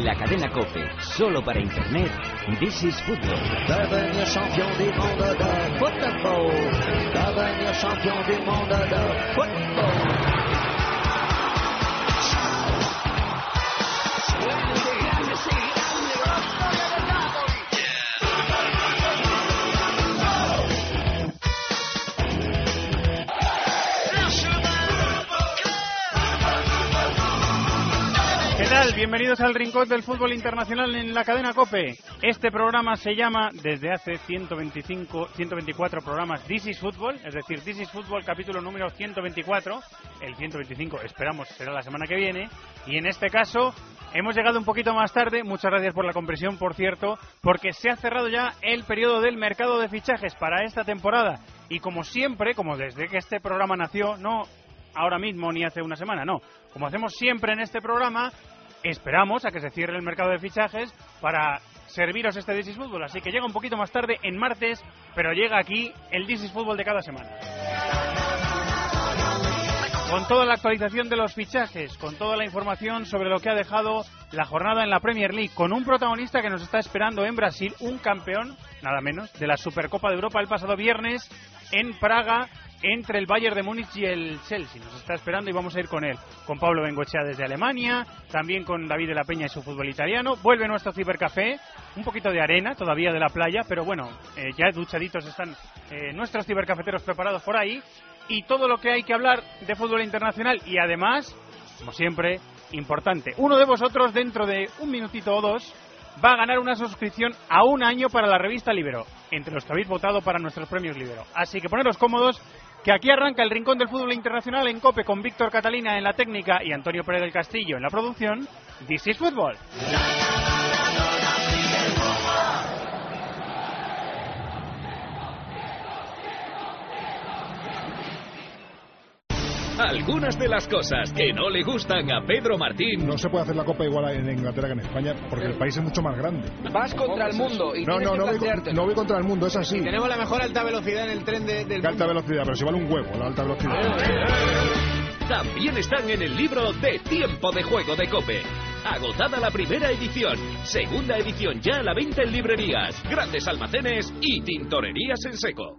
En la cadena COPE, solo para Internet, This is Football. Devenir champion du monde de football. Devenir champion du monde de football. ¿Qué tal? Bienvenidos al Rincón del Fútbol Internacional en la cadena COPE. Este programa se llama, desde hace 124 programas, This is Football, es decir, This is Football capítulo número 124. El 125 esperamos será la semana que viene. Y en este caso hemos llegado un poquito más tarde. Muchas gracias por la comprensión, por cierto, porque se ha cerrado ya el periodo del mercado de fichajes para esta temporada. Y como siempre, como desde que este programa nació, no ahora mismo ni hace una semana, no. Como hacemos siempre en este programa, esperamos a que se cierre el mercado de fichajes para serviros este This is Football. Así que llega un poquito más tarde, en martes, pero llega aquí el This is Football de cada semana. Con toda la actualización de los fichajes, con toda la información sobre lo que ha dejado la jornada en la Premier League, con un protagonista que nos está esperando en Brasil, un campeón, nada menos, de la Supercopa de Europa el pasado viernes en Praga, entre el Bayern de Múnich y el Chelsea. Nos está esperando y vamos a ir con él. Con Pablo Bengoechea desde Alemania, también con David de la Peña y su fútbol italiano. Vuelve nuestro cibercafé, un poquito de arena todavía de la playa, pero bueno, ya duchaditos están nuestros cibercafeteros preparados por ahí. Y todo lo que hay que hablar de fútbol internacional. Y además, como siempre, importante, uno de vosotros dentro de un minutito o dos va a ganar una suscripción a un año para la revista Libero, entre los que habéis votado para nuestros premios Libero. Así que poneros cómodos, que aquí arranca el Rincón del Fútbol Internacional en COPE, con Víctor Catalina en la técnica y Antonio Pérez del Castillo en la producción. This is Football. Algunas de las cosas que no le gustan a Pedro Martín. No se puede hacer la Copa igual en Inglaterra que en España, porque el país es mucho más grande. Vas contra el mundo y no voy contra el mundo, es así. Tenemos la mejor alta velocidad en el tren del mundo. Alta velocidad, pero si vale un huevo la alta velocidad. También están en el libro de Tiempo de Juego de COPE. Agotada la primera edición, segunda edición ya a la venta en librerías, grandes almacenes y tintorerías en seco.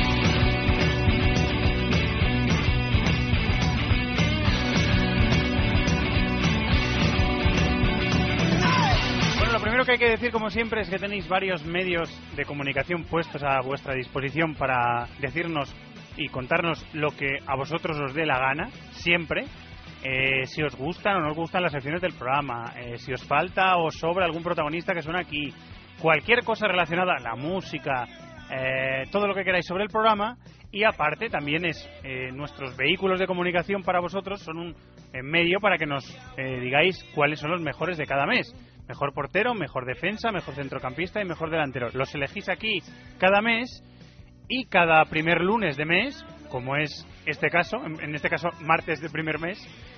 Lo primero que hay que decir, como siempre, es que tenéis varios medios de comunicación puestos a vuestra disposición para decirnos y contarnos lo que a vosotros os dé la gana, siempre. Si os gustan o no os gustan las secciones del programa, si os falta o sobra algún protagonista que suena aquí, cualquier cosa relacionada a la música, todo lo que queráis sobre el programa. Y aparte también es nuestros vehículos de comunicación para vosotros son un medio para que nos digáis cuáles son los mejores de cada mes. Mejor portero, mejor defensa, mejor centrocampista y mejor delantero. Los elegís aquí cada mes y cada primer lunes de mes, como es este caso, en este caso martes de primer mes,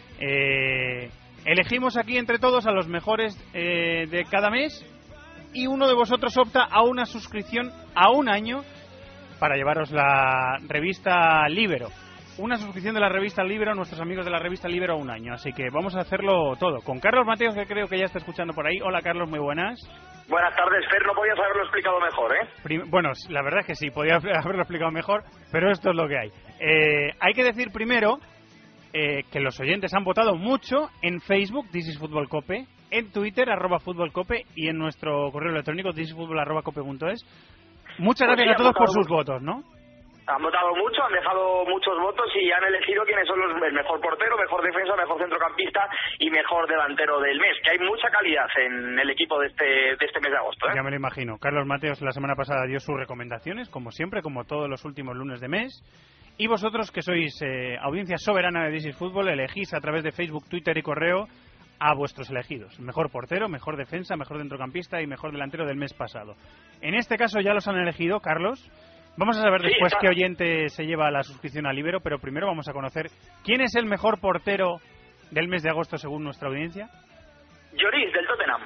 elegimos aquí entre todos a los mejores de cada mes y uno de vosotros opta a una suscripción a un año para llevaros la revista Libero. Una suscripción de la revista Libero a nuestros amigos de la revista Libero a un año. Así que vamos a hacerlo todo. Con Carlos Mateos, que creo que ya está escuchando por ahí. Hola, Carlos, muy buenas. Buenas tardes, Fer. No podías haberlo explicado mejor, ¿eh? Bueno, la verdad es que sí, podía haberlo explicado mejor, pero esto es lo que hay. Hay que decir primero que los oyentes han votado mucho en Facebook, This is Football Cope, en Twitter, @FutbolCope, y en nuestro correo electrónico, thisisfutbol@cope.es. Muchas gracias a todos por sus votos, ¿no? Han votado mucho, han dejado muchos votos y han elegido quiénes son el mejor portero, mejor defensa, mejor centrocampista y mejor delantero del mes. Que hay mucha calidad en el equipo de este mes de agosto, ¿eh? Ya me lo imagino. Carlos Mateos la semana pasada dio sus recomendaciones, como siempre, como todos los últimos lunes de mes. Y vosotros, que sois audiencia soberana de This is Football, elegís a través de Facebook, Twitter y correo a vuestros elegidos. Mejor portero, mejor defensa, mejor centrocampista y mejor delantero del mes pasado. En este caso ya los han elegido, Carlos. Vamos a saber después qué oyente se lleva la suscripción a Libero, pero primero vamos a conocer quién es el mejor portero del mes de agosto según nuestra audiencia. Lloris, del Tottenham.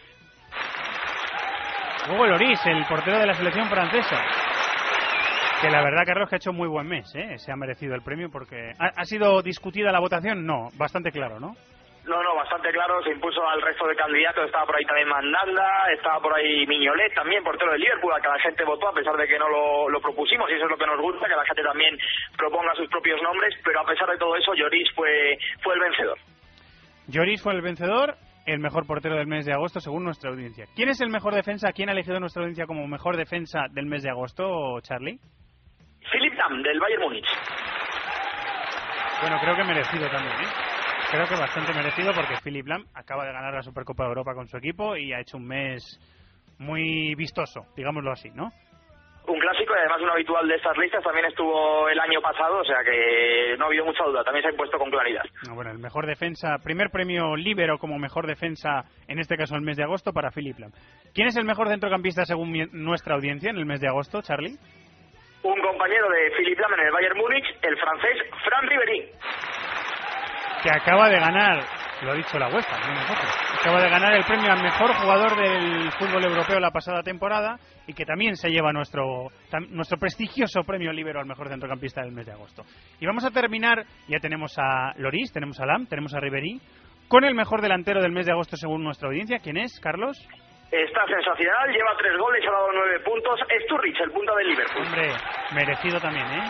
Hugo Lloris, el portero de la selección francesa. Que la verdad, Carlos, que ha hecho muy buen mes, ¿eh? Se ha merecido el premio porque... ¿Ha sido discutida la votación? No, bastante claro, ¿no? No, bastante claro, se impuso al resto de candidatos, estaba por ahí también Mandanda, estaba por ahí Mignolet también, portero del Liverpool, al que la gente votó a pesar de que no lo propusimos, y eso es lo que nos gusta, que la gente también proponga sus propios nombres, pero a pesar de todo eso, Lloris fue el vencedor. Lloris fue el vencedor, el mejor portero del mes de agosto según nuestra audiencia. ¿Quién es el mejor defensa? ¿Quién ha elegido nuestra audiencia como mejor defensa del mes de agosto, Charlie? Philipp Lahm, del Bayern Múnich. Bueno, creo que merecido también, ¿eh? Creo que bastante merecido porque Philipp Lahm acaba de ganar la Supercopa de Europa con su equipo y ha hecho un mes muy vistoso, digámoslo así, ¿no? Un clásico y además un habitual de estas listas, también estuvo el año pasado, o sea que no ha habido mucha duda, también se ha impuesto con claridad. Bueno, el mejor defensa, primer premio Líbero como mejor defensa, en este caso el mes de agosto, para Philipp Lahm. ¿Quién es el mejor centrocampista según nuestra audiencia en el mes de agosto, Charlie? Un compañero de Philipp Lahm en el Bayern Múnich, el francés Fran Ribéry. Que acaba de ganar, lo ha dicho la UEFA, no nosotros, acaba de ganar el premio al mejor jugador del fútbol europeo la pasada temporada y que también se lleva nuestro prestigioso premio Líbero al mejor centrocampista del mes de agosto. Y vamos a terminar, ya tenemos a Lloris, tenemos a Lahm, tenemos a Ribéry, con el mejor delantero del mes de agosto según nuestra audiencia. ¿Quién es, Carlos? Está sensacional, lleva 3 goles, ha dado 9 puntos, Sturridge, el punta del Liverpool. Hombre, merecido también, ¿eh?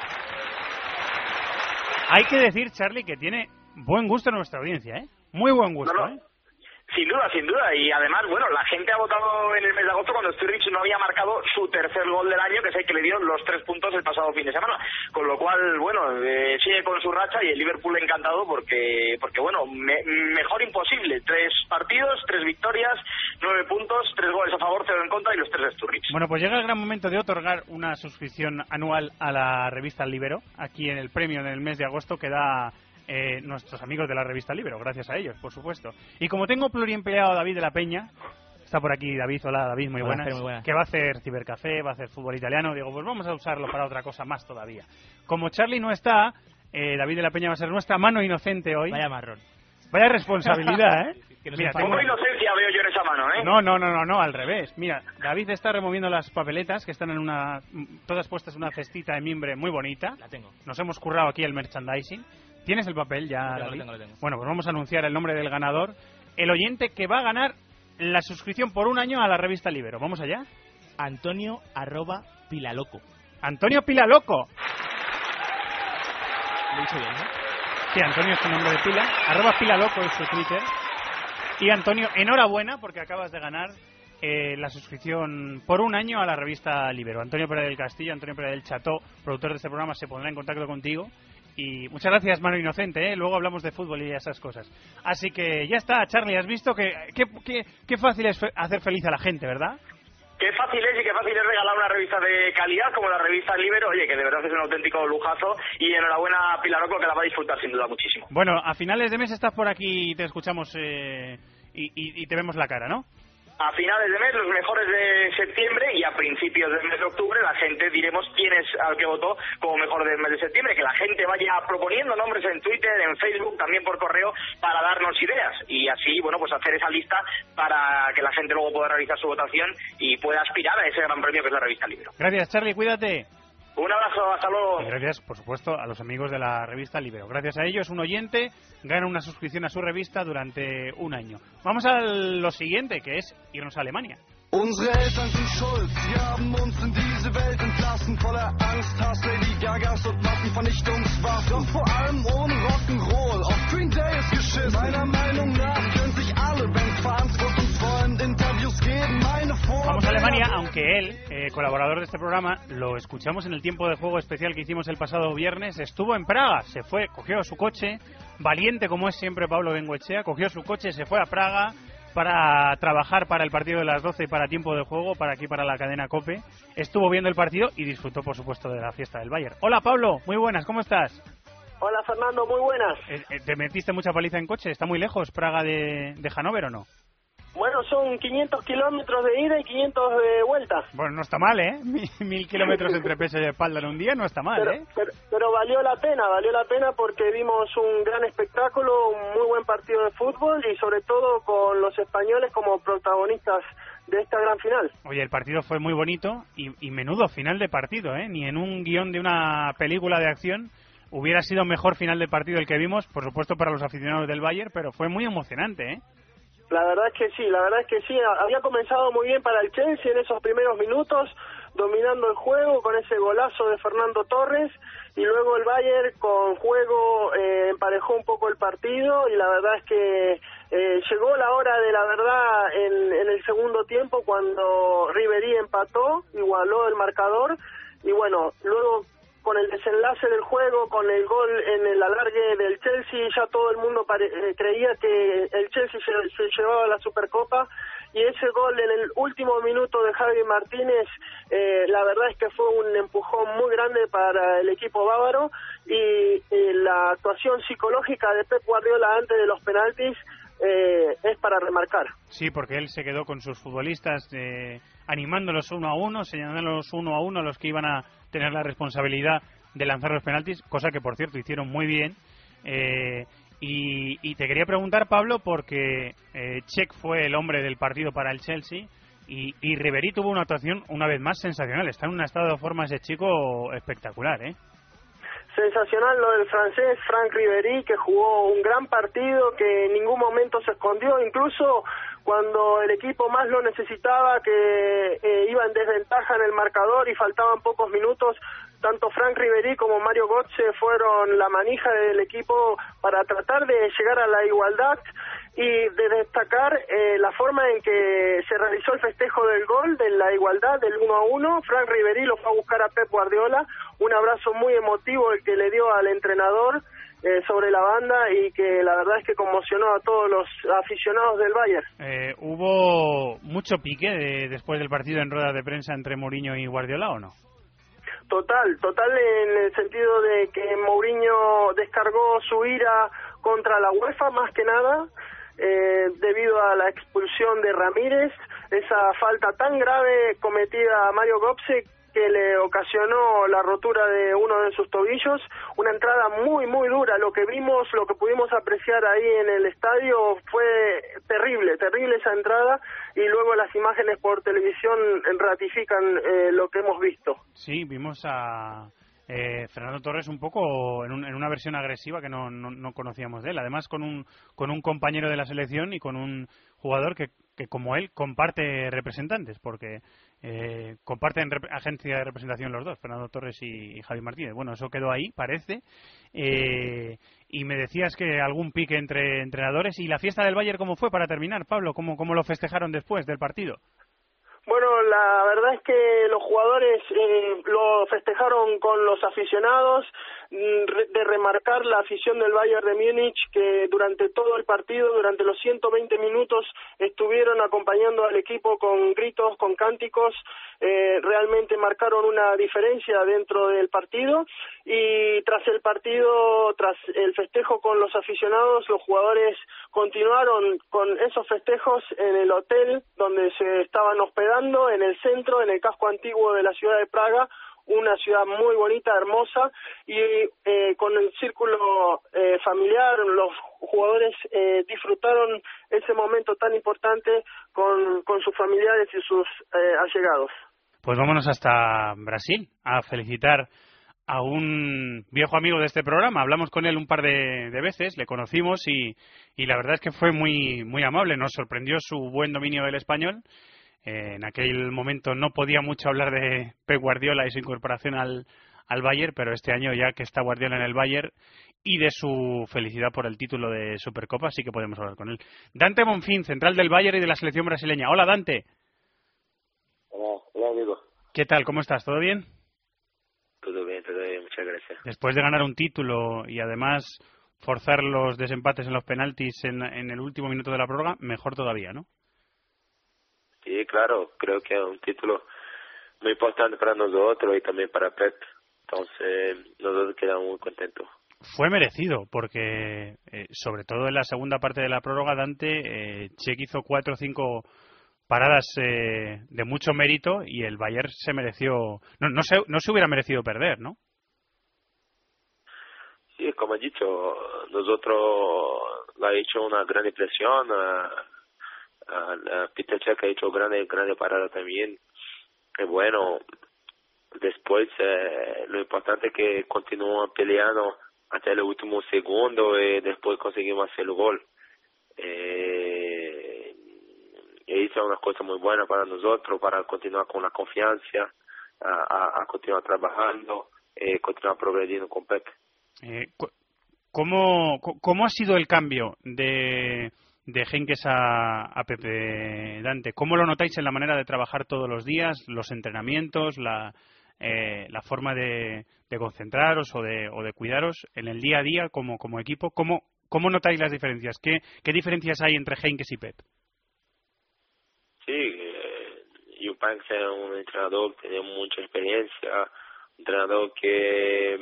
Hay que decir, Charlie, que tiene buen gusto en nuestra audiencia, ¿eh? Muy buen gusto, ¿eh? Sin duda. Y además, bueno, la gente ha votado en el mes de agosto cuando Sturridge no había marcado su tercer gol del año, que es el que le dio los 3 puntos el pasado fin de semana. Con lo cual, bueno, sigue con su racha y el Liverpool encantado porque bueno, mejor imposible. 3 partidos, 3 victorias, 9 puntos, 3 goles a favor, 0 en contra y los 3 de Sturridge. Bueno, pues llega el gran momento de otorgar una suscripción anual a la revista Líbero, aquí en el premio en el mes de agosto que da nuestros amigos de la revista Líbero, gracias a ellos, por supuesto. Y como tengo pluriempleado a David de la Peña, está por aquí David, hola David, muy buenas, que va a hacer cibercafé, va a hacer fútbol italiano, digo, pues vamos a usarlo para otra cosa más todavía. Como Charlie no está, David de la Peña va a ser nuestra mano inocente hoy. Vaya marrón. Vaya responsabilidad, ¿eh? Mira, poco inocencia veo yo en esa mano, ¿eh? No, al revés. Mira, David está removiendo las papeletas que están todas puestas en una cestita de mimbre muy bonita. La tengo. Nos hemos currado aquí el merchandising. ¿Tienes el papel ya, David? Lo tengo. Bueno, pues vamos a anunciar el nombre del ganador. El oyente que va a ganar la suscripción por un año a la revista Líbero. ¿Vamos allá? Antonio @Pilaloco. ¡Antonio Pilaloco! Lo he dicho bien, ¿no? Sí, Antonio es tu nombre de pila. @Pilaloco es su Twitter. Y Antonio, enhorabuena porque acabas de ganar la suscripción por un año a la revista Líbero. Antonio Pérez del Castillo, Antonio Pérez del Cható, productor de este programa, se pondrá en contacto contigo. Y muchas gracias, mano inocente, ¿eh? Luego hablamos de fútbol y esas cosas. Así que ya está, Charlie, has visto que qué fácil es hacer feliz a la gente, ¿verdad? Qué fácil es y qué fácil es regalar una revista de calidad como la revista Líbero, oye, que de verdad es un auténtico lujazo, y enhorabuena a Pilaloco, que la va a disfrutar sin duda muchísimo. Bueno, a finales de mes estás por aquí y te escuchamos y te vemos la cara, ¿no? A finales de mes, los mejores de septiembre, y a principios del mes de octubre la gente diremos quién es al que votó como mejor del mes de septiembre, que la gente vaya proponiendo nombres en Twitter, en Facebook, también por correo, para darnos ideas y así, bueno, pues hacer esa lista para que la gente luego pueda realizar su votación y pueda aspirar a ese gran premio que es la revista Líbero. Gracias, Charlie, cuídate. Un abrazo, hasta luego. Y gracias, por supuesto, a los amigos de la revista Líbero. Gracias a ellos, un oyente gana una suscripción a su revista durante un año. Vamos a lo siguiente, que es irnos a Alemania. Unsere Eltern sind schuld, sie haben uns in diese Welt entlassen, voller Angst, Hass, Lady Gagas und Massenvernichtungswaffen. Doch vor allem ohne Rock'n'Roll, auf Green Day ist geschissen. Meiner Meinung nach können sich alle Bands verantworten und wollen Interviews geben, meine Vorbilder. Vamos a Alemania, aunque él, colaborador de este programa, lo escuchamos en el tiempo de juego especial que hicimos el pasado viernes, estuvo en Praga, se fue, cogió su coche, valiente como es siempre Pablo Bengoechea, cogió su coche, se fue a Praga para trabajar para el partido de las 12 y para tiempo de juego, para aquí, para la cadena COPE. Estuvo viendo el partido y disfrutó, por supuesto, de la fiesta del Bayern. Hola, Pablo, muy buenas, ¿cómo estás? Hola, Fernando, muy buenas. ¿Te metiste mucha paliza en coche? ¿Está muy lejos Praga de Hannover o no? Bueno, son 500 kilómetros de ida y 500 de vuelta. Bueno, no está mal, ¿eh? 1000 kilómetros entre pecho y espalda en un día no está mal, pero valió la pena porque vimos un gran espectáculo, un muy buen partido de fútbol y sobre todo con los españoles como protagonistas de esta gran final. Oye, el partido fue muy bonito y menudo final de partido, ¿eh? Ni en un guión de una película de acción hubiera sido mejor final de partido el que vimos, por supuesto para los aficionados del Bayern, pero fue muy emocionante, ¿eh? La verdad es que sí, había comenzado muy bien para el Chelsea en esos primeros minutos, dominando el juego con ese golazo de Fernando Torres, y luego el Bayern con juego emparejó un poco el partido, y la verdad es que llegó la hora de la verdad en el segundo tiempo, cuando Ribéry empató, igualó el marcador, y bueno, luego con el desenlace del juego, con el gol en el alargue del Chelsea, ya todo el mundo creía que el Chelsea se llevaba la Supercopa, y ese gol en el último minuto de Javi Martínez, la verdad es que fue un empujón muy grande para el equipo bávaro, y la actuación psicológica de Pep Guardiola antes de los penaltis es para remarcar. Sí, porque él se quedó con sus futbolistas animándolos 1-1, señalándolos 1-1 a los que iban a tener la responsabilidad de lanzar los penaltis, cosa que por cierto hicieron muy bien. Y te quería preguntar, Pablo, porque Cech fue el hombre del partido para el Chelsea, y Ribéry tuvo una actuación una vez más sensacional. Está en un estado de forma ese chico espectacular, ¿eh? Sensacional lo del francés Franck Ribéry, que jugó un gran partido, que en ningún momento se escondió, incluso cuando el equipo más lo necesitaba, que iba en desventaja en el marcador y faltaban pocos minutos, tanto Franck Ribéry como Mario Götze fueron la manija del equipo para tratar de llegar a la igualdad, y de destacar la forma en que se realizó el festejo del gol, de la igualdad, del 1-1. Franck Ribéry lo fue a buscar a Pep Guardiola, un abrazo muy emotivo el que le dio al entrenador sobre la banda, y que la verdad es que conmocionó a todos los aficionados del Bayern. ¿Hubo mucho pique después del partido en rueda de prensa entre Mourinho y Guardiola o no? Total en el sentido de que Mourinho descargó su ira contra la UEFA, más que nada, debido a la expulsión de Ramírez, esa falta tan grave cometida a Mario Götze, que le ocasionó la rotura de uno de sus tobillos, una entrada muy muy dura. Lo que vimos, lo que pudimos apreciar ahí en el estadio fue terrible esa entrada, y luego las imágenes por televisión ratifican lo que hemos visto. Sí, vimos a Fernando Torres un poco en una versión agresiva que no conocíamos de él, además con un compañero de la selección y con un jugador que como él comparte representantes, porque comparten agencia de representación los dos, Fernando Torres y Javi Martínez. Bueno, eso quedó ahí, parece. Y me decías que algún pique entre entrenadores. ¿Y la fiesta del Bayern cómo fue para terminar, Pablo? ¿Cómo lo festejaron después del partido? Bueno, la verdad es que los jugadores lo festejaron con los aficionados, de remarcar la afición del Bayern de Múnich, que durante todo el partido, durante los 120 minutos, estuvieron acompañando al equipo con gritos, con cánticos, realmente marcaron una diferencia dentro del partido, y tras el partido, tras el festejo con los aficionados, los jugadores continuaron con esos festejos en el hotel donde se estaban hospedando, en el centro, en el casco antiguo de la ciudad de Praga, una ciudad muy bonita, hermosa, y con el círculo familiar, los jugadores disfrutaron ese momento tan importante con sus familiares y sus allegados. Pues vámonos hasta Brasil a felicitar a un viejo amigo de este programa. Hablamos con él un par de veces, le conocimos y la verdad es que fue muy, muy amable. Nos sorprendió su buen dominio del español. En aquel momento no podía mucho hablar de Pep Guardiola y su incorporación al Bayern, pero este año, ya que está Guardiola en el Bayern, y de su felicidad por el título de Supercopa, sí que podemos hablar con él. Dante Bonfín, central del Bayern y de la selección brasileña. Hola, Dante. Hola, amigo. ¿Qué tal? ¿Cómo estás? ¿Todo bien? Todo bien, muchas gracias. Después de ganar un título y además forzar los desempates en los penaltis en el último minuto de la prórroga, mejor todavía, ¿no? Sí, claro, creo que es un título muy importante para nosotros y también para Pep. Entonces, nosotros quedamos muy contentos. Fue merecido, porque sobre todo en la segunda parte de la prórroga, Dante, Cech hizo 4 o 5 paradas de mucho mérito y el Bayern se mereció... No se hubiera merecido perder, ¿no? Sí, como he dicho, nosotros le ha hecho una gran impresión a Peter Cech, ha hecho grande parada también. Y bueno, después lo importante es que continúan peleando hasta el último segundo y después conseguimos hacer el gol. Y eso es una cosa muy buena para nosotros, para continuar con la confianza, a continuar trabajando, continuar progrediendo con Pep. ¿Cómo ha sido el cambio de Heynckes a Pepe, Dante? ¿Cómo lo notáis en la manera de trabajar todos los días, los entrenamientos, la forma de concentraros o de cuidaros en el día a día como equipo? ¿Cómo notáis las diferencias? ¿Qué diferencias hay entre Heynckes y Pep? Sí, Eubanks es un entrenador que tiene mucha experiencia, un entrenador que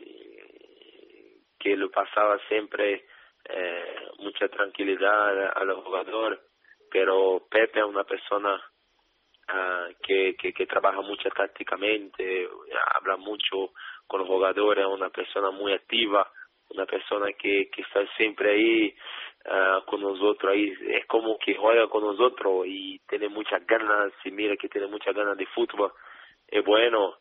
lo pasaba siempre mucha tranquilidad a los jugadores, pero Pepe es una persona que trabaja mucho tácticamente, habla mucho con los jugadores, es una persona muy activa, una persona que está siempre ahí con nosotros, ahí es como que juega con nosotros y tiene muchas ganas, se mira que tiene muchas ganas de fútbol. Y bueno,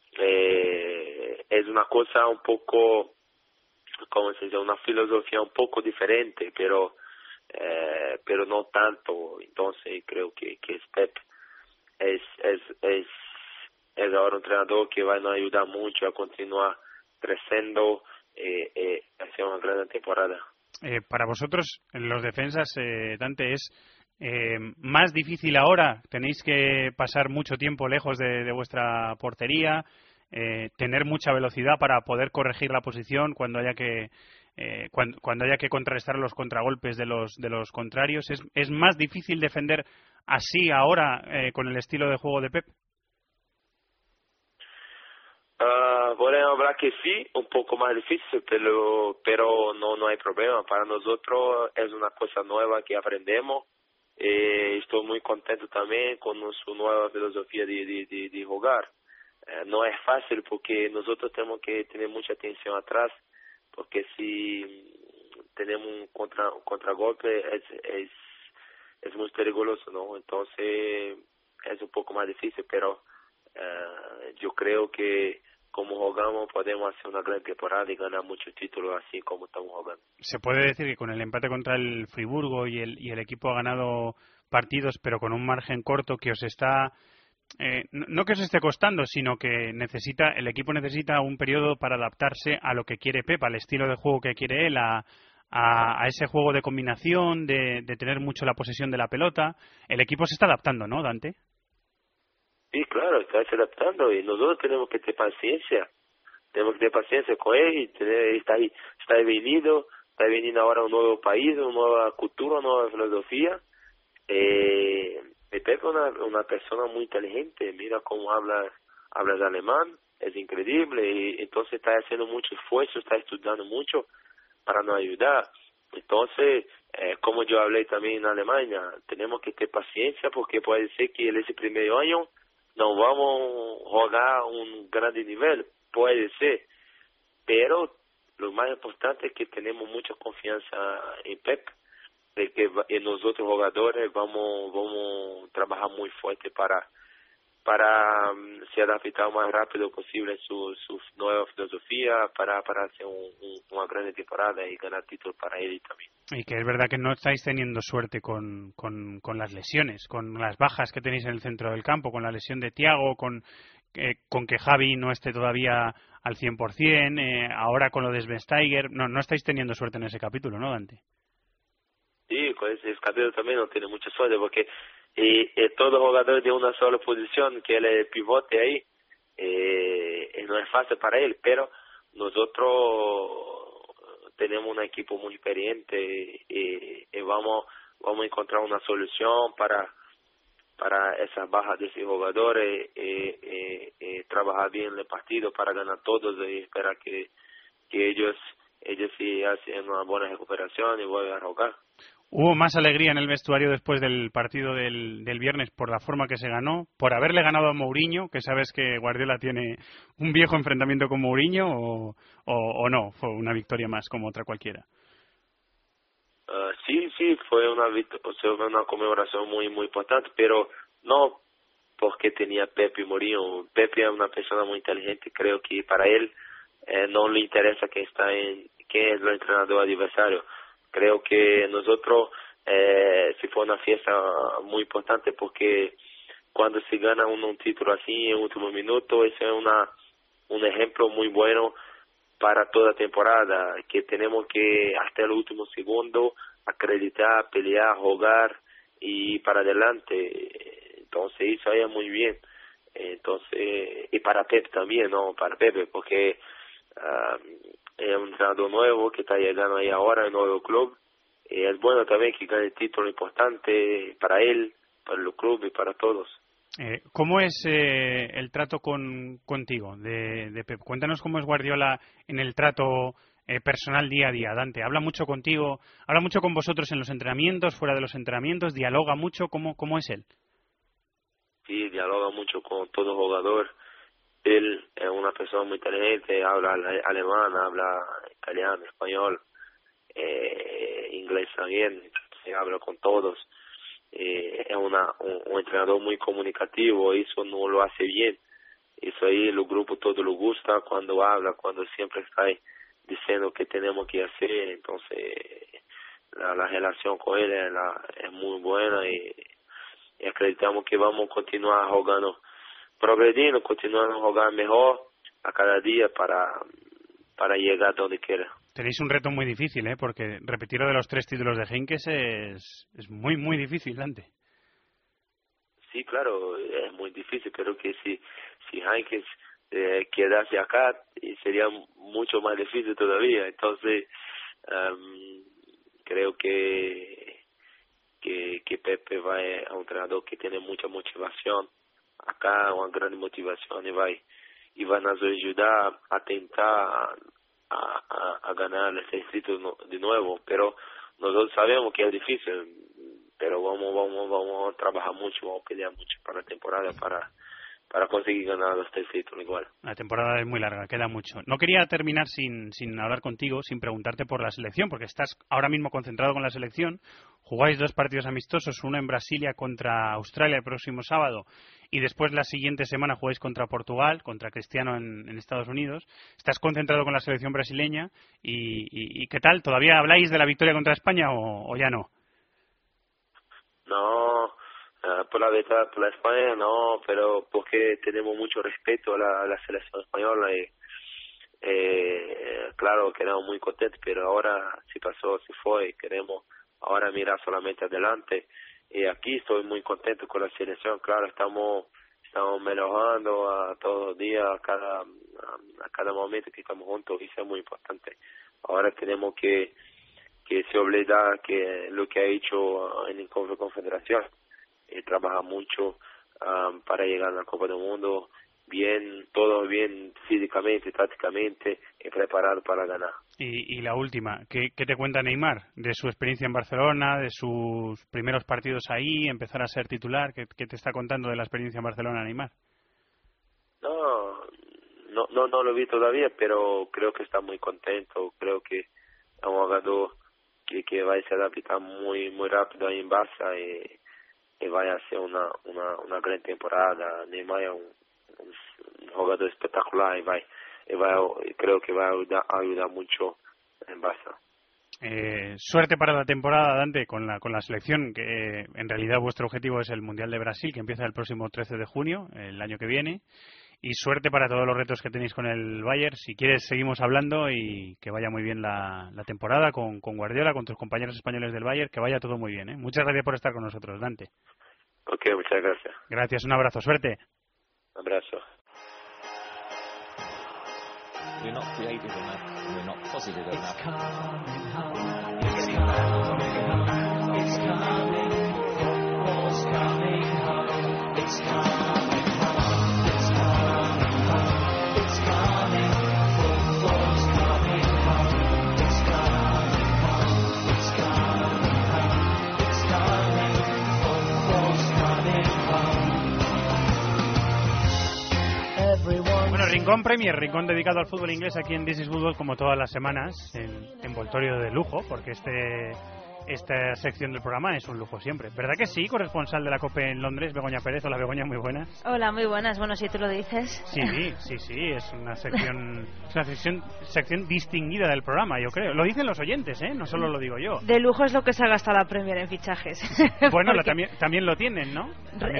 es una cosa un poco, como se dice, una filosofía un poco diferente, pero no tanto. Entonces creo que Pep es ahora un entrenador que va a nos ayudar mucho a continuar creciendo y hacer una gran temporada. Para vosotros, los defensas, Dante, es más difícil ahora. Tenéis que pasar mucho tiempo lejos de vuestra portería, tener mucha velocidad para poder corregir la posición cuando haya que cuando haya que contrarrestar los contragolpes de los contrarios. ¿Es más difícil defender así ahora con el estilo de juego de Pep? Podemos hablar que sí, un poco más difícil, pero no hay problema. Para nosotros es una cosa nueva que aprendemos. Estoy muy contento también con su nueva filosofía de jugar. No es fácil porque nosotros tenemos que tener mucha atención atrás, porque si tenemos un contragolpe es muy peligroso, ¿no? Entonces es un poco más difícil, pero yo creo que como jugamos podemos hacer una gran temporada y ganar muchos títulos así como estamos jugando. Se puede decir que con el empate contra el Friburgo y el equipo ha ganado partidos, pero con un margen corto que os está no que os esté costando, sino que el equipo necesita un periodo para adaptarse a lo que quiere Pep, al estilo de juego que quiere él, a ese juego de combinación, de tener mucho la posesión de la pelota. El equipo se está adaptando, ¿no, Dante? Sí, claro, está adaptando y nosotros tenemos que tener paciencia. Tenemos que tener paciencia con él y está venido ahora un nuevo país, una nueva cultura, una nueva filosofía. Pepe es una persona muy inteligente, mira cómo habla de alemán, es increíble, y entonces está haciendo mucho esfuerzo, está estudiando mucho para nos ayudar. Entonces, como yo hablé también en Alemania, tenemos que tener paciencia porque puede ser que en ese primer año no vamos a jugar un gran nivel, puede ser, pero lo más importante es que tenemos mucha confianza en Pep, de que nosotros jugadores vamos a trabajar muy fuerte para se adaptar lo más rápido posible a su nueva filosofía, para hacer una gran temporada y ganar títulos para él también. Y que es verdad que no estáis teniendo suerte con las lesiones, con las bajas que tenéis en el centro del campo, con la lesión de Thiago, con que Javi no esté todavía al 100%, ahora con lo de Schweinsteiger. No estáis teniendo suerte en ese capítulo, ¿no, Dante? Sí, con ese capítulo también no tiene mucha suerte porque todo jugador de una sola posición, que él es el pivote ahí, no es fácil para él, pero nosotros tenemos un equipo muy experiente y vamos a encontrar una solución para esas bajas de esos jugadores y trabajar bien el partido para ganar todos y esperar que ellos sí hacen una buena recuperación y vuelvan a jugar. ¿Hubo más alegría en el vestuario después del partido del viernes por la forma que se ganó, por haberle ganado a Mourinho, que sabes que Guardiola tiene un viejo enfrentamiento con Mourinho, o no? ¿Fue una victoria más como otra cualquiera? Sí, fue una conmemoración muy muy importante, pero no porque tenía Pepe y Mourinho. Pepe es una persona muy inteligente, creo que para él no le interesa quién es el entrenador adversario. Creo que nosotros si fue una fiesta muy importante, porque cuando se gana un título así en último minuto, ese es un ejemplo muy bueno para toda temporada, que tenemos que hasta el último segundo acreditar, pelear, jugar y para adelante. Entonces eso es muy bien. Entonces, y para Pep también, ¿no? Para Pepe, porque es un entrenador nuevo que está llegando ahí ahora en nuevo club. Y es bueno también que gane el título importante para él, para el club y para todos. ¿Cómo es el trato contigo de Pep? Cuéntanos cómo es Guardiola en el trato personal día a día, Dante. ¿Habla mucho contigo? ¿Habla mucho con vosotros en los entrenamientos, fuera de los entrenamientos? ¿Dialoga mucho? ¿Cómo es él? Sí, dialoga mucho con todo jugador. Él es una persona muy inteligente, habla alemán, habla italiano, español, inglés también, se habla con todos. Es un entrenador muy comunicativo, eso no lo hace bien. Eso ahí el grupo todo lo gusta cuando habla, cuando siempre está diciendo qué tenemos que hacer. Entonces la relación con él es muy buena y acreditamos que vamos a continuar jugando, progrediendo, continuando a jugar mejor a cada día para llegar donde quiera. Tenéis un reto muy difícil, porque repetir lo de los 3 títulos de Heynckes es muy, muy difícil, Dante. Sí, claro, es muy difícil, pero que si Heynckes quedase acá, sería mucho más difícil todavía. Entonces, creo que Pepe va a un entrenador que tiene mucha motivación acá, una gran motivación, y va a nos ayudar a tentar a ganar este título de nuevo. Pero nosotros sabemos que es difícil, pero vamos a trabajar mucho, vamos a pelear mucho para la temporada para conseguir ganar los 3 títulos igual. La temporada es muy larga, queda mucho. No quería terminar sin hablar contigo, sin preguntarte por la selección, porque estás ahora mismo concentrado con la selección. Jugáis 2 partidos amistosos, uno en Brasilia contra Australia el próximo sábado, y después la siguiente semana jugáis contra Portugal, contra Cristiano en Estados Unidos. Estás concentrado con la selección brasileña, y ¿qué tal? ¿Todavía habláis de la victoria contra España o ya no? No, por la verdad, por la España no, pero porque tenemos mucho respeto a la selección española y claro, quedamos muy contentos, pero ahora si pasó, si fue, queremos ahora mirar solamente adelante. Y aquí estoy muy contento con la selección, claro, estamos mejorando a todos los días, a cada momento que estamos juntos, y eso es muy importante. Ahora tenemos que se olvida que lo que ha hecho en la Confederación, trabaja mucho para llegar a la Copa del Mundo, todo bien físicamente, tácticamente, y preparado para ganar. Y la última, ¿qué te cuenta Neymar de su experiencia en Barcelona, de sus primeros partidos ahí, empezar a ser titular? ¿Qué te está contando de la experiencia en Barcelona, Neymar? No lo vi todavía, pero creo que está muy contento. Creo que es un jugador que va a se adaptar muy rápido ahí en Barça y va a hacer una gran temporada. Neymar es un jugador espectacular y creo que va a ayudar mucho en Barça. Suerte para la temporada, Dante, con la selección, que en realidad vuestro objetivo es el Mundial de Brasil, que empieza el próximo 13 de junio, el año que viene. Y suerte para todos los retos que tenéis con el Bayern. Si quieres, seguimos hablando y que vaya muy bien la temporada con Guardiola, con tus compañeros españoles del Bayern, que vaya todo muy bien. Muchas gracias por estar con nosotros, Dante. Ok, muchas gracias. Gracias, un abrazo, suerte. Un abrazo. We're not creative enough. We're not positive enough. It's coming home. It's coming home. It's coming. Football's coming home. It's coming home. It's coming home. It's coming. Football's coming home. It's coming home. It's coming home. It's coming. Football's coming home. Bueno, Rincón Premier, rincón dedicado al fútbol inglés aquí en This is Football, como todas las semanas, en envoltorio de lujo, porque esta sección del programa es un lujo siempre. ¿Verdad que sí? Corresponsal de la COPE en Londres, Begoña Pérez. Hola, Begoña, muy buenas. Hola, muy buenas. Bueno, si tú lo dices. Sí, es una sección distinguida del programa, yo creo. Lo dicen los oyentes, ¿eh? No solo lo digo yo. De lujo es lo que se ha gastado la Premier en fichajes. Bueno, también lo tienen, ¿no?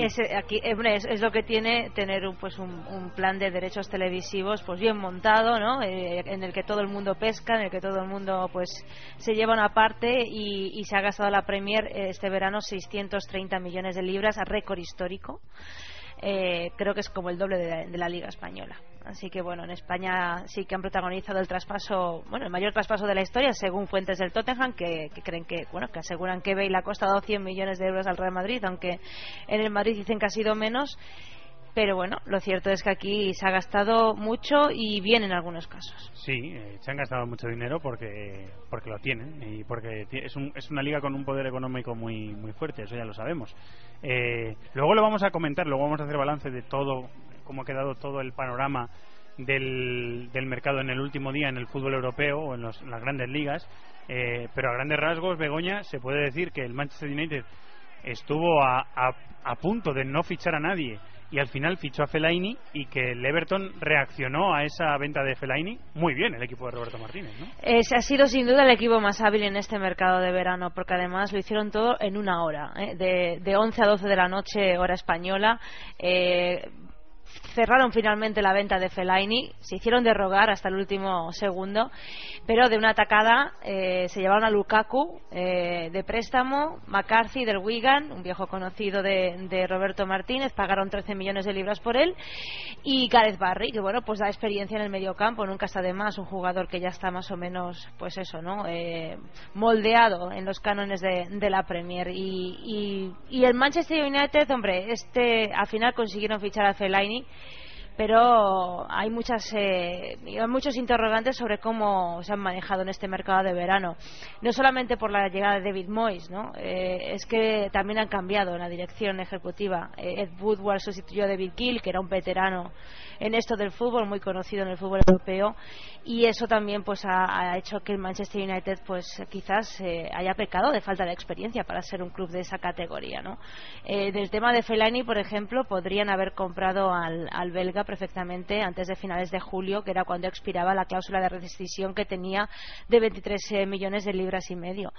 Es lo que tiene tener un plan de derechos televisivos pues bien montado, ¿no? En el que todo el mundo pesca, en el que todo el mundo pues se lleva una parte y se ha gastado la Premier este verano 630 millones de libras, a récord histórico. Creo que es como el doble de la Liga Española. Así que bueno, en España sí que han protagonizado el traspaso, el mayor traspaso de la historia, según fuentes del Tottenham, que creen que aseguran que Bale ha costado 100 millones de euros al Real Madrid, aunque en el Madrid dicen que ha sido menos. Pero bueno, lo cierto es que aquí se ha gastado mucho y bien en algunos casos. Sí, se han gastado mucho dinero porque lo tienen y porque es una liga con un poder económico muy muy fuerte, eso ya lo sabemos. Luego lo vamos a comentar, luego vamos a hacer balance de todo, cómo ha quedado todo el panorama del mercado en el último día en el fútbol europeo o en las grandes ligas. Pero a grandes rasgos, Begoña, se puede decir que el Manchester United estuvo a punto de no fichar a nadie y al final fichó a Fellaini, y que el Everton reaccionó a esa venta de Fellaini muy bien, el equipo de Roberto Martínez, ¿no? Ha sido sin duda el equipo más hábil en este mercado de verano, porque además lo hicieron todo en una hora, de 11 a 12 de la noche hora española. Cerraron finalmente la venta de Fellaini, se hicieron de rogar hasta el último segundo, pero de una tacada se llevaron a Lukaku de préstamo, McCarthy del Wigan, un viejo conocido de Roberto Martínez, pagaron 13 millones de libras por él, y Gareth Barry, que bueno, pues da experiencia en el mediocampo, nunca está de más, un jugador que ya está más o menos, pues eso, ¿no? Moldeado en los cánones de la Premier, y el Manchester United, hombre, al final consiguieron fichar a Fellaini, pero hay muchos interrogantes sobre cómo se han manejado en este mercado de verano, no solamente por la llegada de David Moyes, ¿no? Es que también han cambiado en la dirección ejecutiva. Ed Woodward sustituyó a David Gill, que era un veterano en esto del fútbol, muy conocido en el fútbol europeo, y eso también pues ha hecho que el Manchester United pues quizás haya pecado de falta de experiencia para ser un club de esa categoría, ¿no? Del tema de Fellaini, por ejemplo, podrían haber comprado al belga perfectamente antes de finales de julio, que era cuando expiraba la cláusula de rescisión que tenía de 23 millones de libras y medio,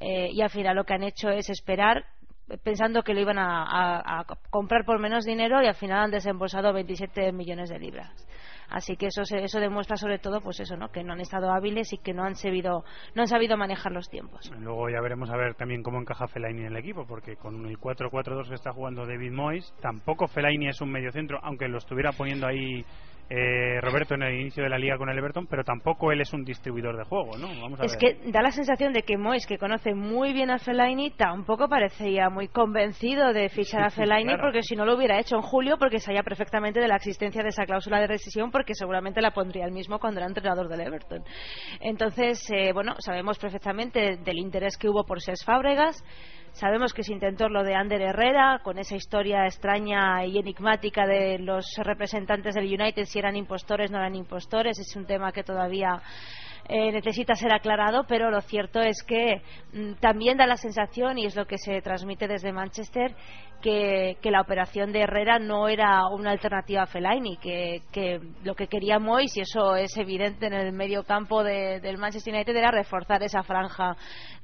y al final lo que han hecho es esperar, pensando que lo iban a comprar por menos dinero, y al final han desembolsado 27 millones de libras. Así que eso demuestra sobre todo pues eso, ¿no? Que no han estado hábiles y que no han sabido manejar los tiempos. Luego ya veremos a ver también cómo encaja Fellaini en el equipo, porque con el 4-4-2 que está jugando David Moyes, tampoco Fellaini es un mediocentro, aunque lo estuviera poniendo ahí Roberto en el inicio de la liga con el Everton, pero tampoco él es un distribuidor de juego, ¿no? Vamos a ver. Que da la sensación de que Moyes, que conoce muy bien a Fellaini, tampoco parecía muy convencido de fichar a Fellaini, claro, porque si no lo hubiera hecho en julio, porque sabía perfectamente de la existencia de esa cláusula de rescisión, porque seguramente la pondría él mismo cuando era entrenador del Everton. Entonces, sabemos perfectamente del interés que hubo por Cesc Fábregas. Sabemos que se intentó lo de Ander Herrera, con esa historia extraña y enigmática de los representantes del United, si eran impostores, no eran impostores. Es un tema que todavía necesita ser aclarado, pero lo cierto es que también da la sensación, y es lo que se transmite desde Manchester, que la operación de Herrera no era una alternativa a Fellaini, que lo que quería Moyes, y eso es evidente en el medio campo del Manchester United, era reforzar esa franja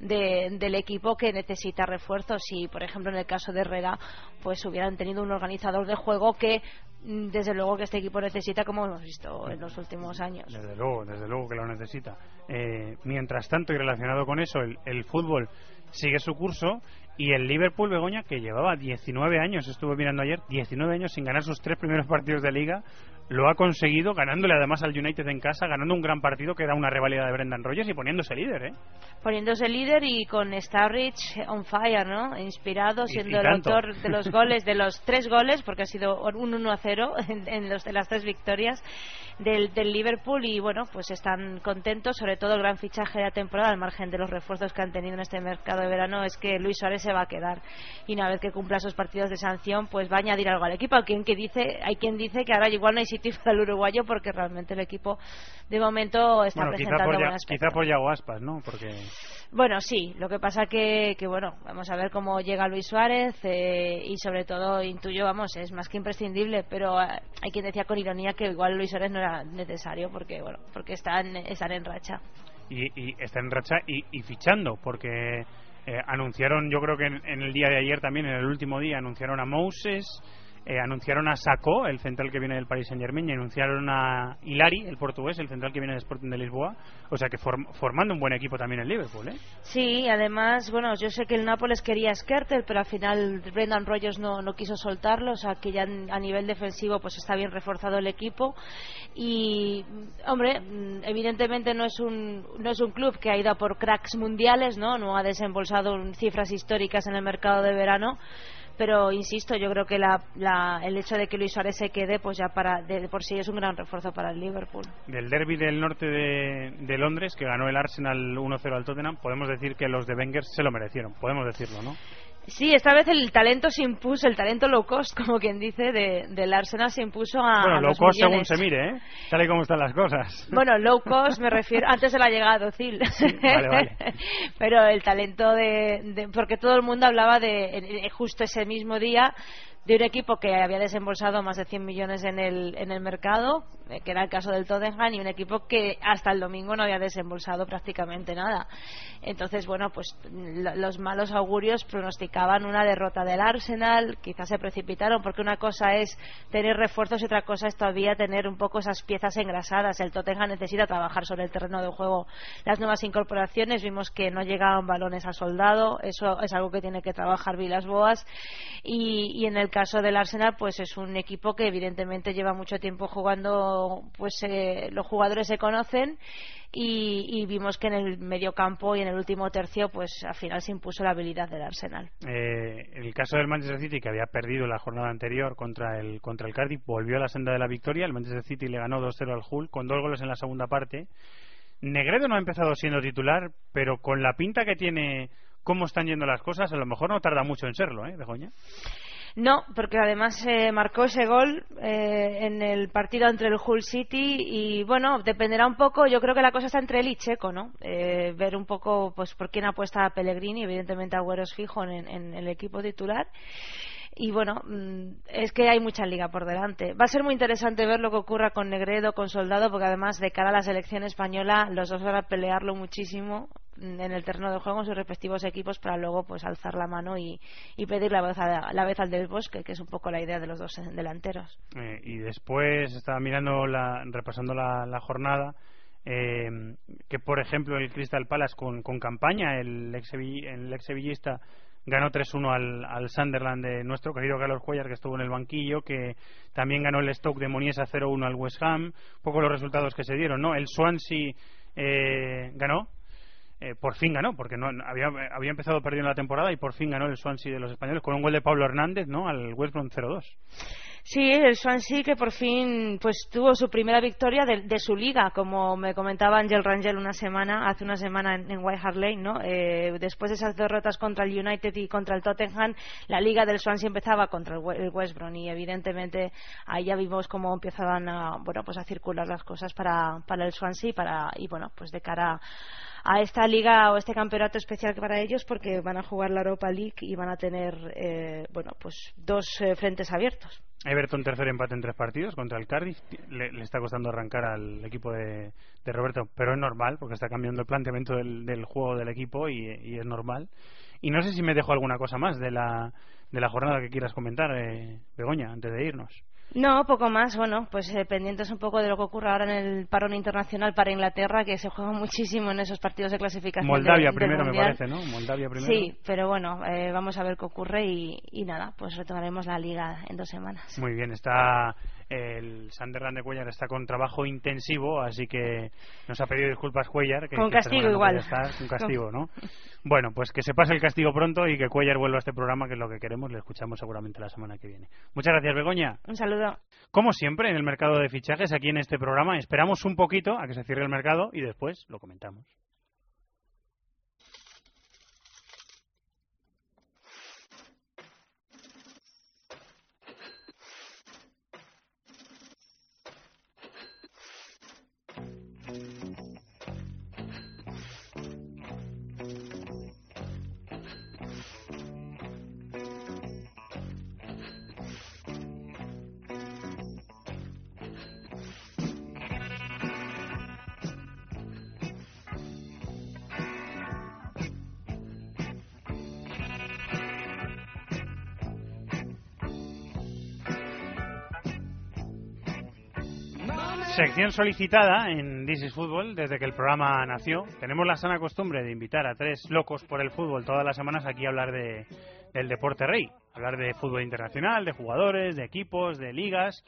del equipo que necesita refuerzos. Y por ejemplo en el caso de Herrera pues hubieran tenido un organizador de juego que desde luego que este equipo necesita, como hemos visto en los últimos años. Desde luego que lo necesita. Mientras tanto, y relacionado con eso, el fútbol sigue su curso, y el Liverpool, Begoña, que llevaba 19 años, estuve mirando ayer, 19 años sin ganar sus 3 primeros partidos de Liga, lo ha conseguido, ganándole además al United en casa, ganando un gran partido que era una rivalidad de Brendan Rodgers, y poniéndose líder, Poniéndose líder, y con Sturridge on fire, ¿no? Inspirado, siendo el autor de los goles, de los 3 goles, porque ha sido un 1-0 en las 3 victorias del Liverpool. Y bueno, pues están contentos, sobre todo el gran fichaje de la temporada, al margen de los refuerzos que han tenido en este mercado de verano, es que Luis Suárez se va a quedar, y una vez que cumpla esos partidos de sanción pues va a añadir algo al equipo. Hay quien dice que ahora igual no hay positivo para el uruguayo porque realmente el equipo de momento está presentando buen aspecto. Quizá por Yago Aspas, ¿no? Porque... Bueno, sí, lo que pasa que bueno, vamos a ver cómo llega Luis Suárez y sobre todo intuyo, vamos, es más que imprescindible, pero hay quien decía con ironía que igual Luis Suárez no era necesario porque están en racha. Y están en racha y fichando, porque anunciaron, yo creo que en el día de ayer también, en el último día, anunciaron a Moses, anunciaron a Sacó, el central que viene del Paris Saint-Germain, y anunciaron a Hilari, el portugués, el central que viene del Sporting de Lisboa. O sea que formando un buen equipo también en Liverpool, ¿eh? Sí, además, bueno, yo sé que el Nápoles quería a Skrtel, pero al final Brendan Rodgers no quiso soltarlo, o sea que ya a nivel defensivo pues está bien reforzado el equipo. Y, hombre, evidentemente no es un club que ha ido a por cracks mundiales, no ha desembolsado cifras históricas en el mercado de verano. Pero insisto, yo creo que el hecho de que Luis Suárez se quede, pues ya de por sí es un gran refuerzo para el Liverpool. Del derbi del norte de Londres, que ganó el Arsenal 1-0 al Tottenham, podemos decir que los de Wenger se lo merecieron, podemos decirlo, ¿no? Sí, esta vez el talento se impuso, el talento low cost, como quien dice, del Arsenal se impuso a low los cost millones. según se mire, ¿eh? Tal y como están las cosas. Bueno, low cost me refiero antes de la llegada de Ozil. Sí, vale. Pero el talento porque todo el mundo hablaba de justo ese mismo día de un equipo que había desembolsado más de 100 millones en el mercado, que era el caso del Tottenham, y un equipo que hasta el domingo no había desembolsado prácticamente nada. Entonces, bueno, pues los malos augurios pronosticaban una derrota del Arsenal, quizás se precipitaron, porque una cosa es tener refuerzos y otra cosa es todavía tener un poco esas piezas engrasadas. El Tottenham necesita trabajar sobre el terreno de juego las nuevas incorporaciones, vimos que no llegaban balones a Soldado, eso es algo que tiene que trabajar Villas-Boas, y en el caso del Arsenal pues es un equipo que evidentemente lleva mucho tiempo jugando, pues los jugadores se conocen y vimos que en el mediocampo y en el último tercio pues al final se impuso la habilidad del Arsenal. El caso del Manchester City, que había perdido la jornada anterior contra el Cardiff, volvió a la senda de la victoria. El Manchester City le ganó 2-0 al Hull con 2 goles en la segunda parte. Negredo no ha empezado siendo titular, pero con la pinta que tiene, cómo están yendo las cosas, a lo mejor no tarda mucho en serlo, Begoña. No, porque además marcó ese gol en el partido entre el Hull City y bueno, dependerá un poco, yo creo que la cosa está entre él y Checo, ¿no? Ver un poco pues por quién apuesta a Pellegrini, evidentemente Agüero es fijo en el equipo titular. Y bueno, es que hay mucha liga por delante. Va a ser muy interesante ver lo que ocurra con Negredo, con Soldado, porque además de cara a la selección española los dos van a pelearlo muchísimo en el terreno de juego en sus respectivos equipos para luego pues alzar la mano y pedir la vez al del Bosque, que es un poco la idea de los dos delanteros. Y después estaba mirando repasando la jornada, que por ejemplo el Crystal Palace con campaña, el ex sevillista ganó 3-1 al Sunderland de nuestro querido Carlos Cuellar, que estuvo en el banquillo, que también ganó el Stoke de Moniesa 0-1 al West Ham. Un poco los resultados que se dieron, ¿no? El Swansea ganó, por fin ganó, porque no había empezado perdiendo la temporada y por fin ganó el Swansea de los españoles con un gol de Pablo Hernández, ¿no? Al West Brom 0-2. Sí, el Swansea que por fin pues tuvo su primera victoria de su liga, como me comentaba Ángel Rangel hace una semana en White Hart Lane, ¿no? Después de esas derrotas contra el United y contra el Tottenham, la liga del Swansea empezaba contra el West Brom y evidentemente ahí ya vimos cómo empezaban a circular las cosas para el Swansea y bueno, pues de cara a esta liga o este campeonato especial para ellos, porque van a jugar la Europa League y van a tener pues 2 frentes abiertos. Everton tercer empate en 3 partidos contra el Cardiff. Le está costando arrancar al equipo de Roberto, pero es normal porque está cambiando el planteamiento del juego del equipo y es normal. Y no sé si me dejo alguna cosa más de la jornada que quieras comentar, Begoña, antes de irnos. No, poco más. Bueno, pues pendientes un poco de lo que ocurre ahora en el parón internacional para Inglaterra, que se juega muchísimo en esos partidos de clasificación. Moldavia primero, me parece, ¿no? Moldavia primero. Sí, pero bueno, vamos a ver qué ocurre y nada, pues retomaremos la liga en 2 semanas. Muy bien, está el Sunderland de Cuellar está con trabajo intensivo, así que nos ha pedido disculpas Cuellar. Con castigo igual. Un castigo, ¿no? Bueno, pues que se pase el castigo pronto y que Cuellar vuelva a este programa, que es lo que queremos. Le escuchamos seguramente la semana que viene. Muchas gracias, Begoña. Un saludo. Como siempre, en el mercado de fichajes, aquí en este programa, esperamos un poquito a que se cierre el mercado y después lo comentamos. Sección solicitada en This is Fútbol desde que el programa nació. Tenemos la sana costumbre de invitar a 3 locos por el fútbol todas las semanas aquí a hablar del deporte rey. Hablar de fútbol internacional, de jugadores, de equipos, de ligas.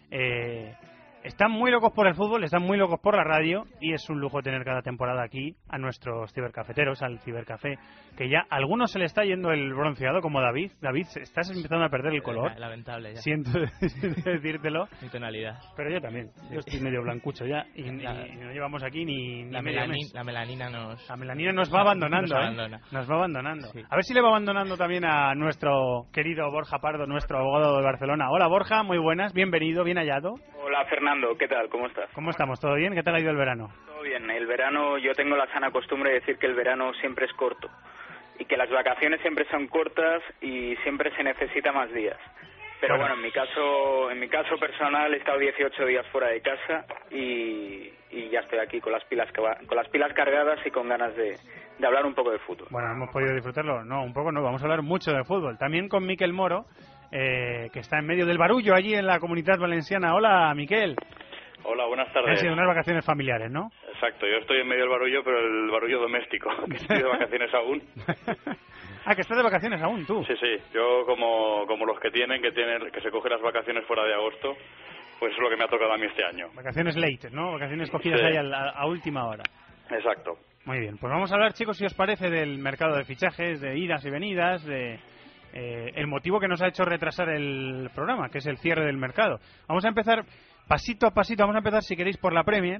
Están muy locos por el fútbol, están muy locos por la radio y es un lujo tener cada temporada aquí a nuestros cibercafeteros, al cibercafé, que ya a algunos se le está yendo el bronceado como David. David, estás empezando a perder el color. Lamentable ya. Siento decírtelo. Mi tonalidad. Pero yo también. Yo estoy medio blancucho ya y no llevamos aquí ni la medio mes. La melanina nos va abandonando. Nos va abandonando. Sí. A ver si le va abandonando también a nuestro querido Borja Pardo, nuestro abogado de Barcelona. Hola Borja, muy buenas, bienvenido, bien hallado. Hola Fernando, ¿qué tal? ¿Cómo estás? ¿Cómo estamos? ¿Todo bien? ¿Qué tal ha ido el verano? Todo bien. El verano, yo tengo la sana costumbre de decir que el verano siempre es corto y que las vacaciones siempre son cortas y siempre se necesita más días. Pero bueno, en mi caso personal he estado 18 días fuera de casa y ya estoy aquí con las pilas cargadas y con ganas de hablar un poco de fútbol. Bueno, hemos podido disfrutarlo. No, un poco no, vamos a hablar mucho de fútbol. También con Miquel Moro, que está en medio del barullo allí en la Comunitat Valenciana. Hola, Miquel. Hola, buenas tardes. Han sido unas vacaciones familiares, ¿no? Exacto, yo estoy en medio del barullo, pero el barullo doméstico, que estoy de vacaciones aún. Ah, que estás de vacaciones aún, tú. Sí, yo como los que se cogen las vacaciones fuera de agosto, pues es lo que me ha tocado a mí este año. Vacaciones late, ¿no? Vacaciones cogidas sí. Ahí a última hora. Exacto. Muy bien, pues vamos a hablar, chicos, si os parece, del mercado de fichajes, de idas y venidas, de el motivo que nos ha hecho retrasar el programa, que es el cierre del mercado. Vamos a empezar pasito a pasito, vamos a empezar, si queréis, por la Premier,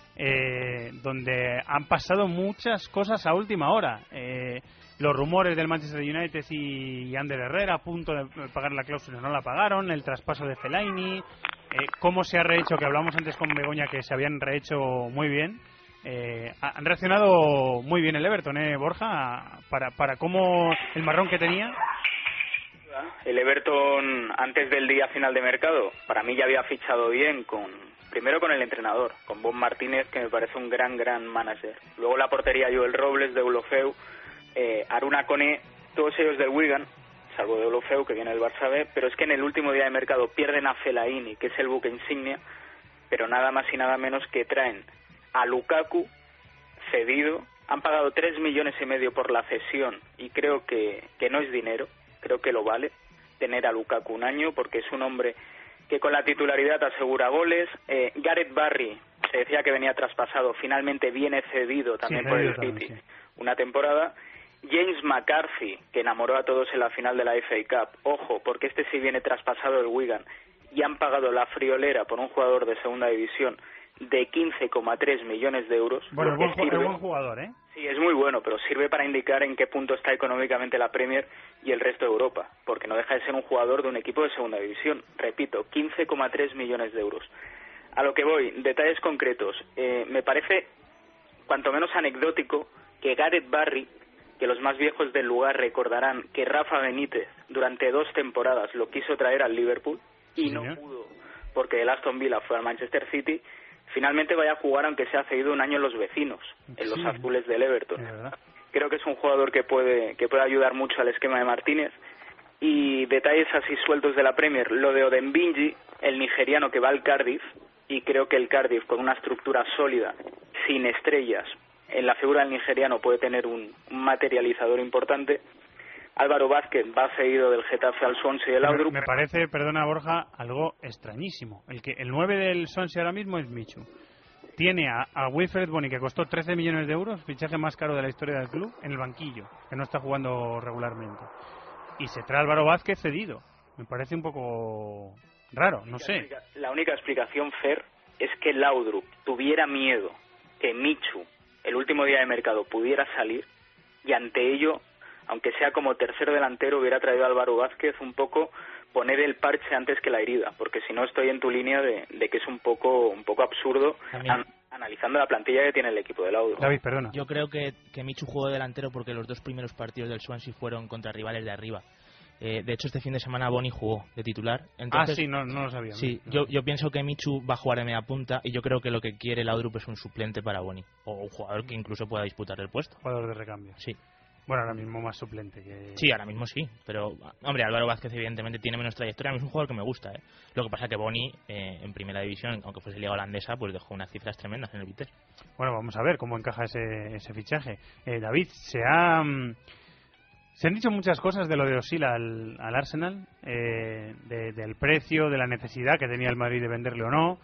donde han pasado muchas cosas a última hora. Los rumores del Manchester United y Ander Herrera a punto de pagar la cláusula, no la pagaron, el traspaso de Fellaini, cómo se ha rehecho, que hablamos antes con Begoña, que se habían rehecho muy bien. Han reaccionado muy bien el Everton, Borja, para cómo el marrón que tenía. El Everton, antes del día final de mercado, para mí ya había fichado bien, primero con el entrenador, con Bob Martínez, que me parece un gran manager. Luego la portería, Joel Robles, de Deulofeu, Aruna Kone, todos ellos del Wigan, salvo de Deulofeu, que viene del Barça B, pero es que en el último día de mercado pierden a Fellaini, que es el buque insignia, pero nada más y nada menos que traen a Lukaku cedido. Han pagado 3,5 millones por la cesión y creo que no es dinero. Creo que lo vale tener a Lukaku un año, porque es un hombre que con la titularidad asegura goles. Gareth Barry, se decía que venía traspasado, finalmente viene cedido también por el City, una temporada. James McCarthy, que enamoró a todos en la final de la FA Cup. Ojo, porque este sí viene traspasado del Wigan. Y han pagado la friolera por un jugador de segunda división de 15,3 millones de euros. Bueno, es buen jugador, ¿eh? Sí, es muy bueno, pero sirve para indicar en qué punto está económicamente la Premier y el resto de Europa, porque no deja de ser un jugador de un equipo de segunda división. Repito, 15,3 millones de euros. A lo que voy, detalles concretos. Me parece cuanto menos anecdótico que Gareth Barry, que los más viejos del lugar recordarán que Rafa Benítez durante 2 temporadas lo quiso traer al Liverpool y no pudo, porque el Aston Villa fue al Manchester City. Finalmente vaya a jugar, aunque sea cedido un año en los vecinos, en los azules del Everton. Creo que es un jugador que puede ayudar mucho al esquema de Martínez. Y detalles así sueltos de la Premier, lo de Odembingi, el nigeriano que va al Cardiff, y creo que el Cardiff, con una estructura sólida, sin estrellas, en la figura del nigeriano puede tener un materializador importante. Álvaro Vázquez va cedido del Getafe al Swansea y el Laudrup. Me parece, perdona Borja, algo extrañísimo. El 9 del Swansea ahora mismo es Michu. Tiene a Wilfred Bony, que costó 13 millones de euros, fichaje más caro de la historia del club, en el banquillo, que no está jugando regularmente. Y se trae Álvaro Vázquez cedido. Me parece un poco raro, no sé. La única explicación, Fer, es que Laudrup tuviera miedo que Michu, el último día de mercado, pudiera salir, y ante ello, aunque sea como tercer delantero, hubiera traído a Álvaro Vázquez, un poco poner el parche antes que la herida, porque si no estoy en tu línea de que es un poco absurdo analizando la plantilla que tiene el equipo de Laudrup. David, perdona. Yo creo que Michu jugó de delantero porque los 2 primeros partidos del Swansea fueron contra rivales de arriba. De hecho, este fin de semana Bony jugó de titular. Entonces, sí, no lo sabía. Sí, yo pienso que Michu va a jugar de media punta y yo creo que lo que quiere Laudrup es un suplente para Bony, o un jugador que incluso pueda disputar el puesto. Jugador de recambio. Sí. Bueno, ahora mismo más suplente que... Sí, ahora mismo sí, pero hombre, Álvaro Vázquez evidentemente tiene menos trayectoria, a mí es un jugador que me gusta, ¿eh? Lo que pasa que Boni en primera división, aunque fuese liga holandesa, pues dejó unas cifras tremendas en el Vitesse. Bueno, vamos a ver cómo encaja ese fichaje. David, se han dicho muchas cosas de lo de Özil al Arsenal, del precio, de la necesidad que tenía el Madrid de venderle o no,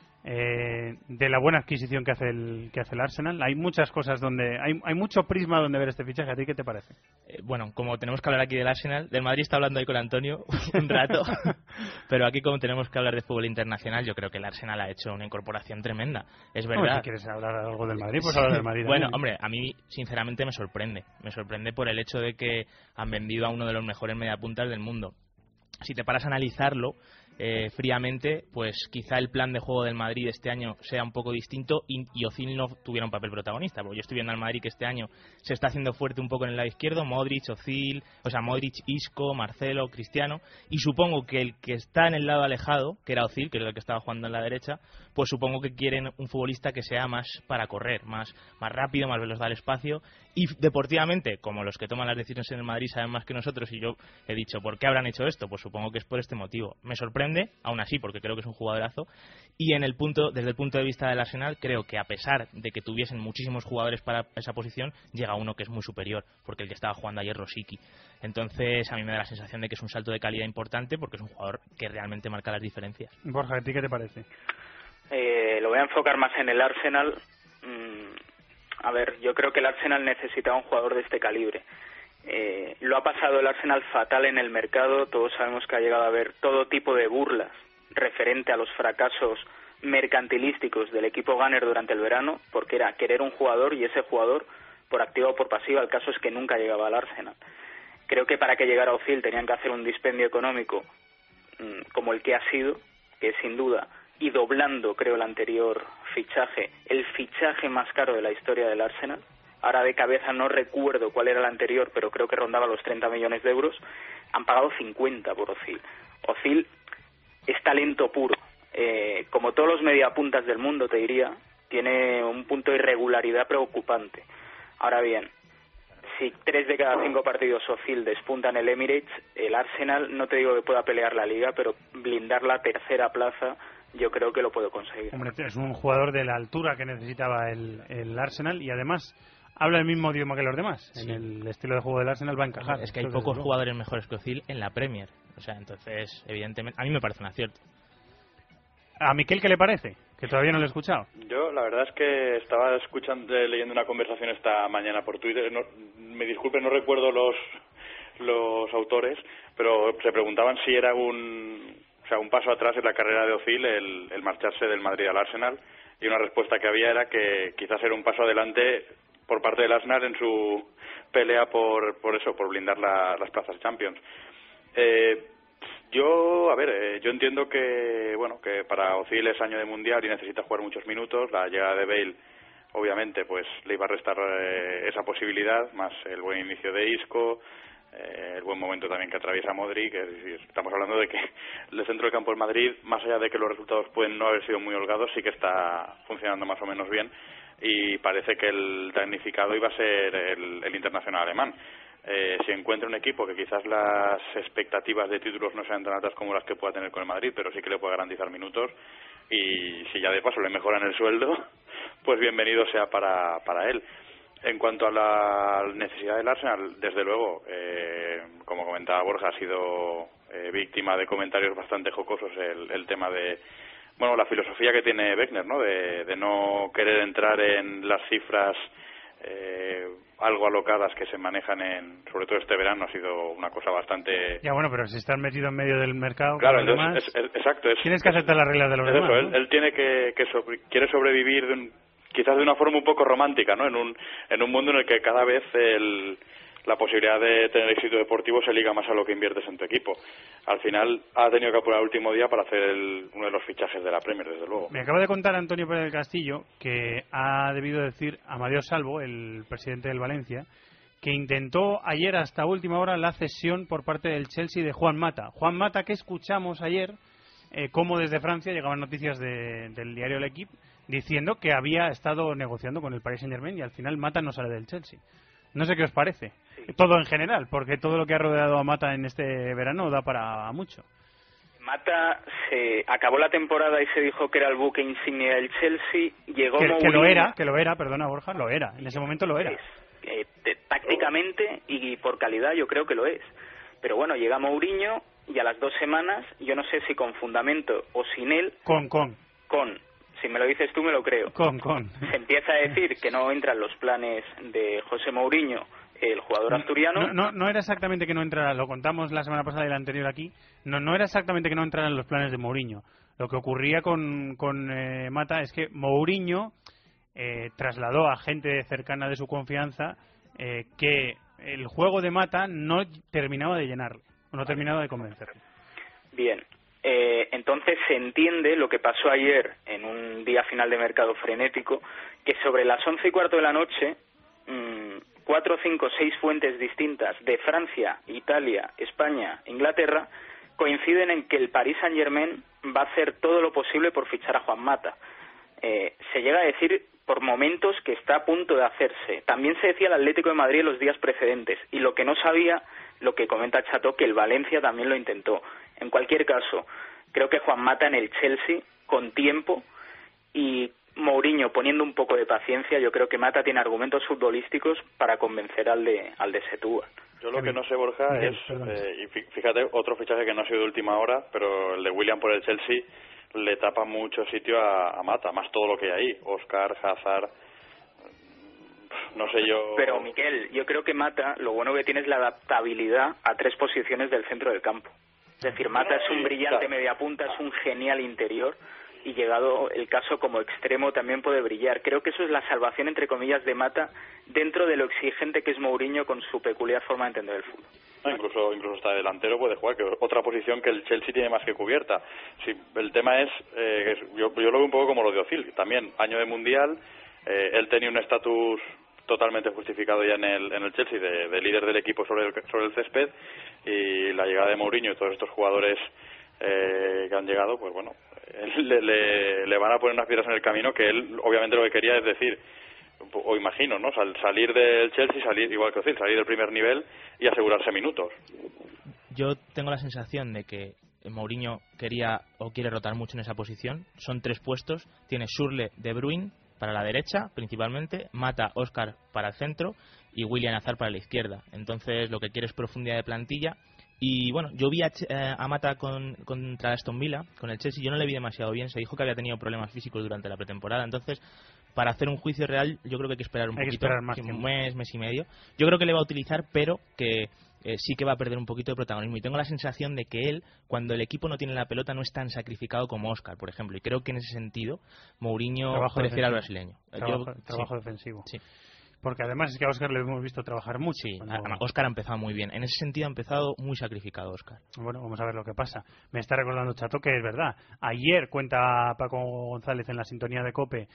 de la buena adquisición que hace el Arsenal. Hay muchas cosas donde hay mucho prisma donde ver este fichaje. ¿A ti qué te parece? Bueno, como tenemos que hablar aquí del Arsenal, del Madrid está hablando ahí con Antonio un rato, pero aquí como tenemos que hablar de fútbol internacional, yo creo que el Arsenal ha hecho una incorporación tremenda. Es verdad. Bueno, si quieres hablar algo del Madrid, pues hablar del Madrid. Bueno, hombre, a mí sinceramente me sorprende por el hecho de que han vendido a uno de los mejores mediapuntas del mundo. Si te paras a analizarlo fríamente, pues quizá el plan de juego del Madrid este año sea un poco distinto y Özil no tuviera un papel protagonista, porque yo estoy viendo al Madrid que este año se está haciendo fuerte un poco en el lado izquierdo, Modric, Isco, Marcelo, Cristiano, y supongo que el que está en el lado alejado, que era Özil, que era el que estaba jugando en la derecha, pues supongo que quieren un futbolista que sea más para correr, más rápido, más veloz al espacio, y deportivamente, como los que toman las decisiones en el Madrid saben más que nosotros, y yo he dicho, ¿por qué habrán hecho esto? Pues supongo que es por este motivo. Me sorprende, aún así, porque creo que es un jugadorazo, y desde el punto de vista del Arsenal, creo que a pesar de que tuviesen muchísimos jugadores para esa posición, llega uno que es muy superior, porque el que estaba jugando ayer, Rosicky. Entonces, a mí me da la sensación de que es un salto de calidad importante, porque es un jugador que realmente marca las diferencias. Borja, ¿a ti qué te parece? Lo voy a enfocar más en el Arsenal. A ver, yo creo que el Arsenal necesitaba un jugador de este calibre. Lo ha pasado el Arsenal fatal en el mercado. Todos sabemos que ha llegado a haber todo tipo de burlas referente a los fracasos mercantilísticos del equipo Gunner durante el verano, porque era querer un jugador y ese jugador, por activa o por pasiva, el caso es que nunca llegaba al Arsenal. Creo que para que llegara Özil tenían que hacer un dispendio económico como el que ha sido, que sin duda, y doblando, creo, el anterior fichaje, el fichaje más caro de la historia del Arsenal. Ahora de cabeza no recuerdo cuál era el anterior, pero creo que rondaba los 30 millones de euros. Han pagado 50 por Özil. Özil es talento puro. Como todos los mediapuntas del mundo, te diría, tiene un punto de irregularidad preocupante. Ahora bien, si 3 de cada 5 partidos Özil despunta en el Emirates, el Arsenal, no te digo que pueda pelear la Liga, pero blindar la tercera plaza yo creo que lo puedo conseguir. Hombre, es un jugador de la altura que necesitaba el Arsenal y además habla el mismo idioma que los demás. Sí. En el estilo de juego del Arsenal va a encajar. Es que hay pocos jugadores mejores que Özil en la Premier. O sea, entonces, evidentemente, a mí me parece un acierto. ¿A Miquel qué le parece? Que todavía no lo he escuchado. Yo, la verdad es que estaba leyendo una conversación esta mañana por Twitter. Me disculpen, no recuerdo los autores, pero se preguntaban si era un paso atrás en la carrera de Özil el marcharse del Madrid al Arsenal, y una respuesta que había era que quizás era un paso adelante por parte del Arsenal en su pelea por blindar las plazas Champions. Yo entiendo que para Özil es año de Mundial y necesita jugar muchos minutos. La llegada de Bale, obviamente, pues le iba a restar esa posibilidad, más el buen inicio de Isco, el buen momento también que atraviesa Modric. Es decir, estamos hablando de que el centro del campo del Madrid, más allá de que los resultados pueden no haber sido muy holgados, sí que está funcionando más o menos bien, y parece que el damnificado iba a ser el internacional alemán. Si encuentra un equipo que quizás las expectativas de títulos no sean tan altas como las que pueda tener con el Madrid, pero sí que le puede garantizar minutos, y si ya de paso le mejoran el sueldo, pues bienvenido sea para él. En cuanto a la necesidad del Arsenal, desde luego, como comentaba Borja, ha sido víctima de comentarios bastante jocosos el tema de la filosofía que tiene Wenger, ¿no? De no querer entrar en las cifras algo alocadas que se manejan sobre todo este verano. Ha sido una cosa bastante... Ya, bueno, pero si estás metido en medio del mercado... Claro, entonces, exacto. Tienes que aceptar las reglas de los demás, eso, ¿no? Él tiene quiere sobrevivir quizás de una forma un poco romántica, ¿no? En un mundo en el que cada vez la posibilidad de tener éxito deportivo se liga más a lo que inviertes en tu equipo. Al final ha tenido que apurar el último día para hacer uno de los fichajes de la Premier, desde luego. Me acaba de contar Antonio Pérez del Castillo que ha debido decir Amadeo Salvo, el presidente del Valencia, que intentó ayer hasta última hora la cesión por parte del Chelsea de Juan Mata. Juan Mata, que escuchamos ayer, cómo desde Francia llegaban noticias del diario L'Equipe diciendo que había estado negociando con el Paris Saint-Germain y al final Mata no sale del Chelsea. No sé qué os parece. Todo en general, porque todo lo que ha rodeado a Mata en este verano da para mucho. Mata se acabó la temporada y se dijo que era el buque insignia del Chelsea. Llegó Mourinho, que lo era, perdona Borja, lo era. En ese momento lo era. Tácticamente y por calidad yo creo que lo es. Pero bueno, llega Mourinho y a las 2 semanas, yo no sé si con fundamento o sin él... Si me lo dices tú, me lo creo. Se empieza a decir que no entran los planes de José Mourinho, el jugador asturiano. No era exactamente que no entrara, lo contamos la semana pasada y la anterior aquí. No era exactamente que no entraran los planes de Mourinho. Lo que ocurría con Mata es que Mourinho trasladó a gente cercana de su confianza que el juego de Mata no terminaba de llenarle, no terminaba de convencerle. Bien. Entonces se entiende lo que pasó ayer en un día final de mercado frenético, que sobre las 11:15 de la noche 4, 5, 6 fuentes distintas de Francia, Italia, España, Inglaterra coinciden en que el Paris Saint-Germain va a hacer todo lo posible por fichar a Juan Mata. Se llega a decir por momentos que está a punto de hacerse. También se decía el Atlético de Madrid en los días precedentes, y lo que no sabía, lo que comenta Chato, que el Valencia también lo intentó. En cualquier caso, creo que Juan Mata en el Chelsea, con tiempo y Mourinho poniendo un poco de paciencia, yo creo que Mata tiene argumentos futbolísticos para convencer al de Setúbal. Yo lo que no sé, Borja, es, y fíjate, otro fichaje que no ha sido de última hora, pero el de William por el Chelsea le tapa mucho sitio a Mata, más todo lo que hay ahí, Oscar, Hazard, no sé yo... Pero, Miquel, yo creo que Mata, lo bueno que tiene es la adaptabilidad a 3 posiciones del centro del campo. Es decir, Mata es un brillante mediapunta, es un genial interior, y llegado el caso como extremo también puede brillar. Creo que eso es la salvación, entre comillas, de Mata dentro de lo exigente que es Mourinho con su peculiar forma de entender el fútbol. Incluso hasta delantero puede jugar, que es otra posición que el Chelsea tiene más que cubierta. Sí, el tema es, yo lo veo un poco como lo de Özil, también año de Mundial, él tenía un estatus totalmente justificado ya en el Chelsea de líder del equipo sobre el césped, y la llegada de Mourinho y todos estos jugadores que han llegado, pues bueno, le van a poner unas piedras en el camino, que él obviamente lo que quería es decir, o imagino, ¿no? Salir del Chelsea, salir igual que Özil, salir del primer nivel y asegurarse minutos. Yo tengo la sensación de que Mourinho quería o quiere rotar mucho en esa posición. Son 3 puestos, tiene Schürrle, De Bruyne para la derecha principalmente, Mata, Oscar para el centro y William Hazard para la izquierda. Entonces lo que quiere es profundidad de plantilla. Y bueno, yo vi a Mata contra Aston Villa, con el Chelsea, yo no le vi demasiado bien, se dijo que había tenido problemas físicos durante la pretemporada, entonces para hacer un juicio real yo creo que hay que esperar un poquito, un mes y medio. Yo creo que le va a utilizar, pero que sí que va a perder un poquito de protagonismo, y tengo la sensación de que él, cuando el equipo no tiene la pelota, no es tan sacrificado como Oscar, por ejemplo, y creo que en ese sentido Mourinho prefiere al brasileño. Trabajo defensivo. Sí. Porque además es que a Oscar le hemos visto trabajar mucho. Sí, Oscar ha empezado muy bien. En ese sentido ha empezado muy sacrificado Oscar. Bueno, vamos a ver lo que pasa. Me está recordando Chato que es verdad. Ayer cuenta Paco González en la sintonía de COPE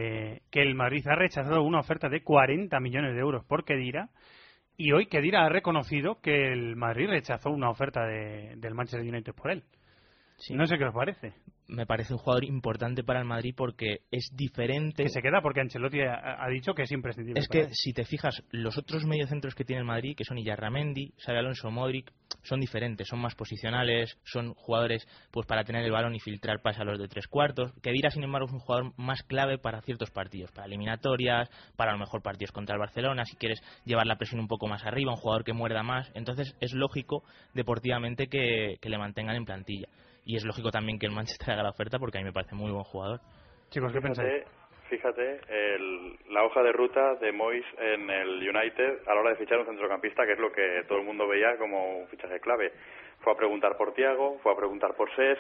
que el Madrid ha rechazado una oferta de 40 millones de euros por Khedira, y hoy Khedira ha reconocido que el Madrid rechazó una oferta del Manchester United por él. Sí. No sé qué os parece. Me parece un jugador importante para el Madrid porque es diferente. Que se queda porque Ancelotti ha dicho que es imprescindible. Es que si te fijas, los otros mediocentros que tiene el Madrid, que son Illarramendi, Xabi Alonso, Modric, son diferentes, son más posicionales, son jugadores pues para tener el balón y filtrar pase a los de 3/4. Khedira, sin embargo, es un jugador más clave para ciertos partidos, para eliminatorias, para a lo mejor partidos contra el Barcelona, si quieres llevar la presión un poco más arriba, un jugador que muerda más. Entonces es lógico deportivamente que le mantengan en plantilla. Y es lógico también que el Manchester haga la oferta, porque a mí me parece muy buen jugador. Chicos, ¿qué pensáis? Fíjate, la hoja de ruta de Moyes en el United a la hora de fichar un centrocampista, que es lo que todo el mundo veía como un fichaje clave. Fue a preguntar por Thiago, fue a preguntar por Cesc,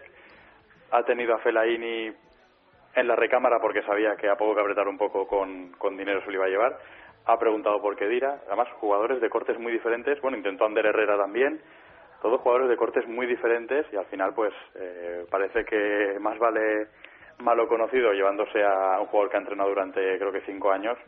ha tenido a Fellaini en la recámara porque sabía que a poco que apretar un poco con dinero se lo iba a llevar, ha preguntado por Khedira, además jugadores de cortes muy diferentes, bueno, intentó Ander Herrera también, todos jugadores de cortes muy diferentes, y al final pues parece que más vale malo conocido llevándose a un jugador que ha entrenado durante creo que 5 años,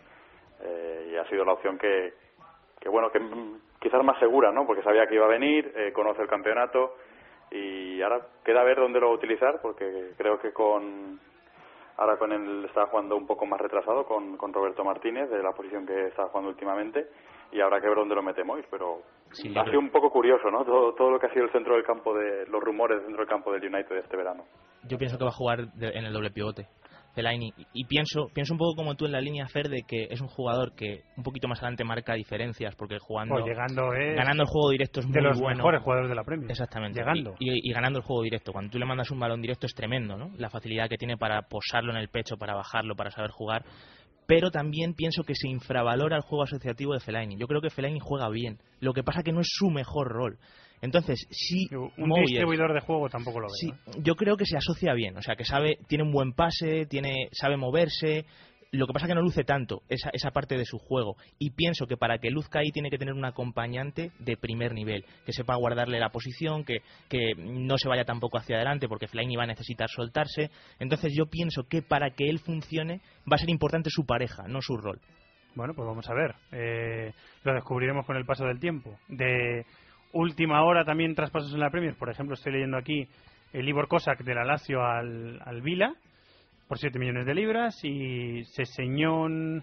y ha sido la opción que bueno, que quizás más segura, ¿no? Porque sabía que iba a venir, conoce el campeonato, y ahora queda ver dónde lo va a utilizar, porque creo que con Ahora estaba jugando un poco más retrasado con Roberto Martínez, de la posición que estaba jugando últimamente, y habrá que ver dónde lo mete Moyes, pero sí, ha sido un poco curioso, ¿no? Todo lo que ha sido el centro del campo, los rumores del centro del campo del United este verano. Yo pienso que va a jugar en el doble pivote Fellaini, y pienso un poco como tú en la línea, Fer, de que es un jugador que un poquito más adelante marca diferencias, porque ganando el juego directo es muy bueno. De los mejores jugadores de la Premier. Exactamente. Llegando. Y ganando el juego directo. Cuando tú le mandas un balón directo es tremendo, ¿no? La facilidad que tiene para posarlo en el pecho, para bajarlo, para saber jugar. Pero también pienso que se infravalora el juego asociativo de Fellaini. Yo creo que Fellaini juega bien. Lo que pasa que no es su mejor rol. Entonces, si un distribuidor de juego tampoco lo veo. Sí, yo creo que se asocia bien, o sea, que tiene un buen pase, sabe moverse. Lo que pasa es que no luce tanto esa parte de su juego, y pienso que para que luzca ahí tiene que tener un acompañante de primer nivel, que sepa guardarle la posición, que no se vaya tampoco hacia adelante, porque Fellaini va a necesitar soltarse. Entonces yo pienso que para que él funcione va a ser importante su pareja, no su rol. Bueno, pues vamos a ver, lo descubriremos con el paso del tiempo. De última hora también traspasos en la Premier, por ejemplo estoy leyendo aquí el Ibor Kosak de la Lazio al Vila por 7 millones de libras, y Sessegnon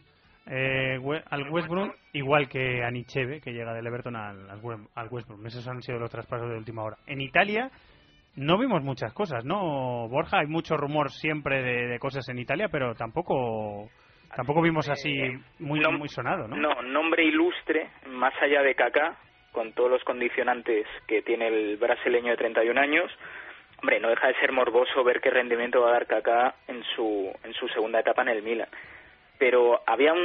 al West Brom, igual que Anicheve, que llega del Everton al West Brom. Esos han sido los traspasos de última hora. En Italia no vimos muchas cosas, ¿no, Borja? Hay mucho rumor siempre de cosas en Italia, pero tampoco vimos así muy sonado, ¿no? No, nombre ilustre, más allá de Kaká, con todos los condicionantes que tiene el brasileño de 31 años, hombre, no deja de ser morboso ver qué rendimiento va a dar Kaká en su segunda etapa en el Milan. Pero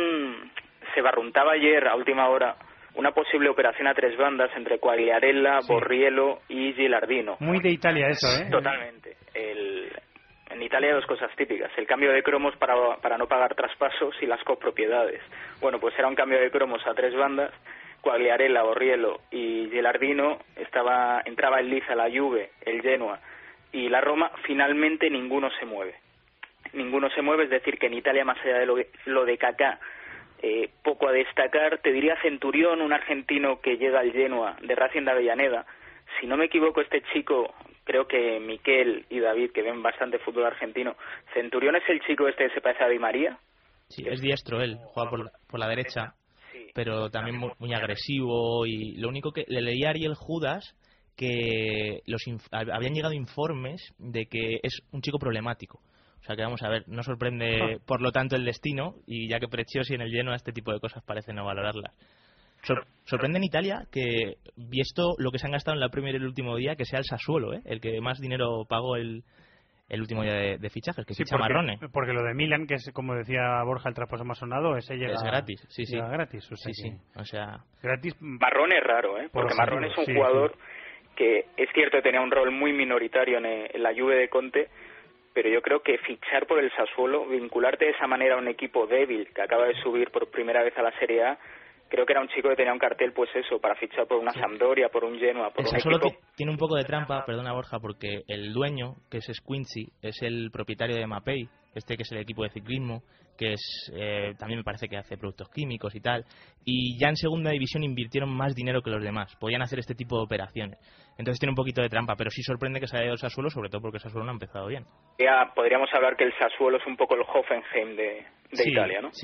se barruntaba ayer a última hora una posible operación a 3 bandas entre Quagliarella, Borriello y Gilardino. Muy de Italia eso, ¿eh? Totalmente. En Italia hay 2 cosas típicas: el cambio de cromos para no pagar traspasos y las copropiedades. Bueno, pues era un cambio de cromos a 3 bandas. Quagliarella, Borriello y Gilardino, entraba el Liza, la Juve, el Genoa y la Roma. Finalmente ninguno se mueve, es decir, que en Italia, más allá de lo de Kaká, poco a destacar. Te diría Centurión, un argentino que llega al Genoa de Racing de Avellaneda. Si no me equivoco, este chico, creo que Miquel y David, que ven bastante fútbol argentino, Centurión es el chico que se parece a Di María. Sí, es diestro él, juega por la derecha, pero también muy agresivo. Y lo único que le leía a Ariel Judas, que habían llegado informes de que es un chico problemático. O sea que vamos a ver, no sorprende por lo tanto el destino, y ya que Preciosi en el Genoa este tipo de cosas parece no valorarlas. Sorprende en Italia que, visto lo que se han gastado en la Premier el último día, que sea el Sassuolo, el que más dinero pagó el último día de fichajes, que ficha Marrone. Porque lo de Milan, que es, como decía Borja, el traspaso más sonado, ese llega... Es gratis, sí. Llega gratis, o sea... Gratis. Marrone es raro, porque Marrone es un jugador que es cierto que tenía un rol muy minoritario en la Juve de Conte, pero yo creo que fichar por el Sassuolo, vincularte de esa manera a un equipo débil que acaba de subir por primera vez a la Serie A, creo que era un chico que tenía un cartel, pues eso, para fichar por una Sampdoria, por un Genoa, por un equipo... Tiene un poco de trampa, perdona Borja, porque el dueño, que es Squincy, es el propietario de Mapei, que es el equipo de ciclismo, que es también me parece que hace productos químicos y tal, y ya en segunda división invirtieron más dinero que los demás, podían hacer este tipo de operaciones. Entonces tiene un poquito de trampa, pero sí sorprende que se haya ido el Sassuolo, sobre todo porque el Sassuolo no ha empezado bien. Ya podríamos hablar que el Sassuolo es un poco el Hoffenheim de Italia, ¿no? Sí.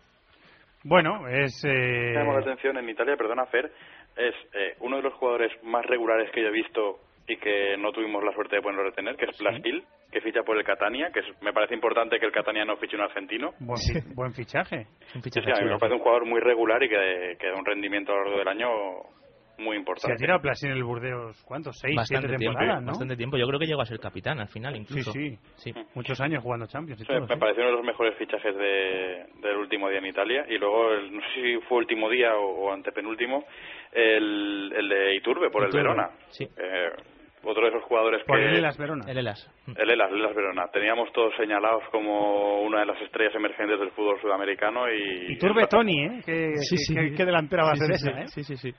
Bueno, Tenemos la atención en Italia, perdona Fer, es uno de los jugadores más regulares que yo he visto y que no tuvimos la suerte de poderlo retener, que es Plastil, que ficha por el Catania, que me parece importante que el Catania no fiche un argentino. Buen fichaje. Sí, a mí me parece un jugador muy regular y que da un rendimiento a lo largo del año muy importante. Se ha tirado Plastil en el Burdeos, ¿cuántos? 6, 7 temporadas, ¿no? Bastante tiempo. Yo creo que llegó a ser capitán al final, incluso. Sí. Muchos años jugando Champions y todo. Me pareció uno de los mejores fichajes del último día en Italia. Y luego, no sé si fue último día o antepenúltimo, el de Iturbe por el Verona. Sí. Otro de esos jugadores por que... el Hellas Verona. El Hellas Verona. Teníamos todos señalados como una de las estrellas emergentes del fútbol sudamericano y... Iturbe Toni, ¿Qué delantera va a ser esa, Sí.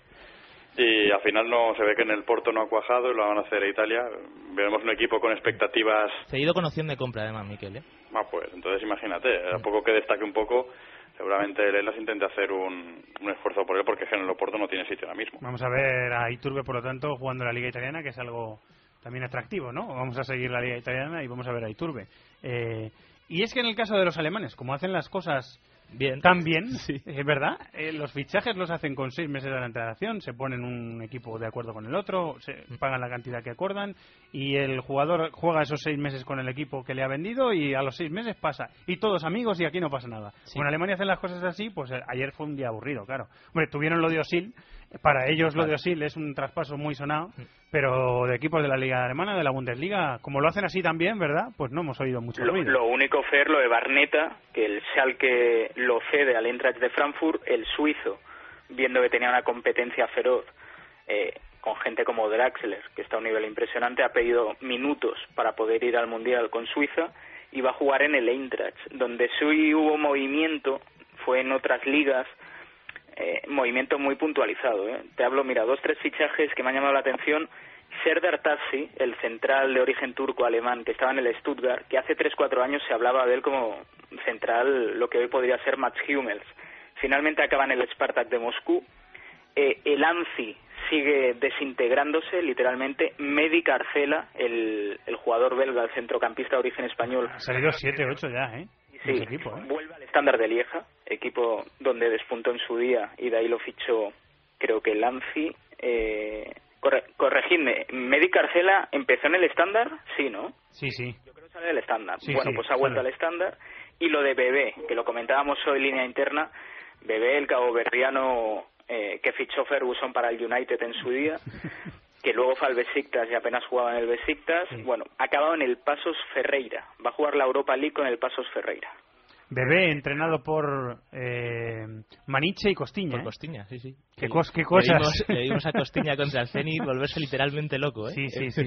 Y al final no se ve que en el Porto no ha cuajado y lo van a hacer a Italia. Veremos un equipo con expectativas... Cedido con opción de compra, además, Miquel, pues entonces imagínate, a poco que destaque un poco, seguramente el Hellas intente hacer un esfuerzo por él, porque en el Oporto no tiene sitio ahora mismo. Vamos a ver a Iturbe, por lo tanto, jugando la Liga Italiana, que es algo también atractivo, ¿no? Vamos a seguir la Liga Italiana y vamos a ver a Iturbe. Y es que en el caso de los alemanes, como hacen las cosas bien, tan bien, es verdad, los fichajes los hacen con 6 meses de antelación, se ponen un equipo de acuerdo con el otro, se pagan la cantidad que acuerdan y el jugador juega esos 6 meses con el equipo que le ha vendido y a los 6 meses pasa. Y todos amigos y aquí no pasa nada. Sí. Como en Alemania hacen las cosas así, pues ayer fue un día aburrido, claro. Hombre, tuvieron lo de Özil, para ellos lo de Özil es un traspaso muy sonado, pero de equipos de la Liga Alemana, de la Bundesliga, como lo hacen así también, ¿verdad? Pues no hemos oído mucho ruido. Lo único, Fer, lo de Barneta, que el Schalke lo cede al Eintracht de Frankfurt, el suizo, viendo que tenía una competencia feroz, con gente como Draxler, que está a un nivel impresionante, ha pedido minutos para poder ir al Mundial con Suiza y va a jugar en el Eintracht, donde sí hubo movimiento, fue en otras ligas, movimiento muy puntualizado. Te hablo, mira, 2-3 fichajes que me han llamado la atención. Serdar Tassi, el central de origen turco-alemán que estaba en el Stuttgart, que hace 3-4 años se hablaba de él como central, lo que hoy podría ser Mats Hummels. Finalmente acaba en el Spartak de Moscú. El ANZI sigue desintegrándose, literalmente. Medi Carcela, el jugador belga, el centrocampista de origen español. Ha salido 7-8 ya, Sí, vuelve al Standard de Lieja, equipo donde despuntó en su día y de ahí lo fichó, creo que el ANZI. Corregidme, Medi Carcela empezó en el estándar, sí, ¿no? Sí. Yo creo que sale del estándar. Sí, bueno, pues ha vuelto al estándar. Y lo de Bebé, que lo comentábamos hoy en línea interna, Bebé, el caboverdiano que fichó Ferguson para el United en su día, que luego fue al Besiktas y apenas jugaba en el Besiktas. Bueno, ha acabado en el Paços Ferreira. Va a jugar la Europa League con el Paços Ferreira. Bebé entrenado por Maniche y Costiña. Por Costiña, sí. ¿Qué cosas? Le dimos a Costiña contra el Zenit volverse literalmente loco, Sí.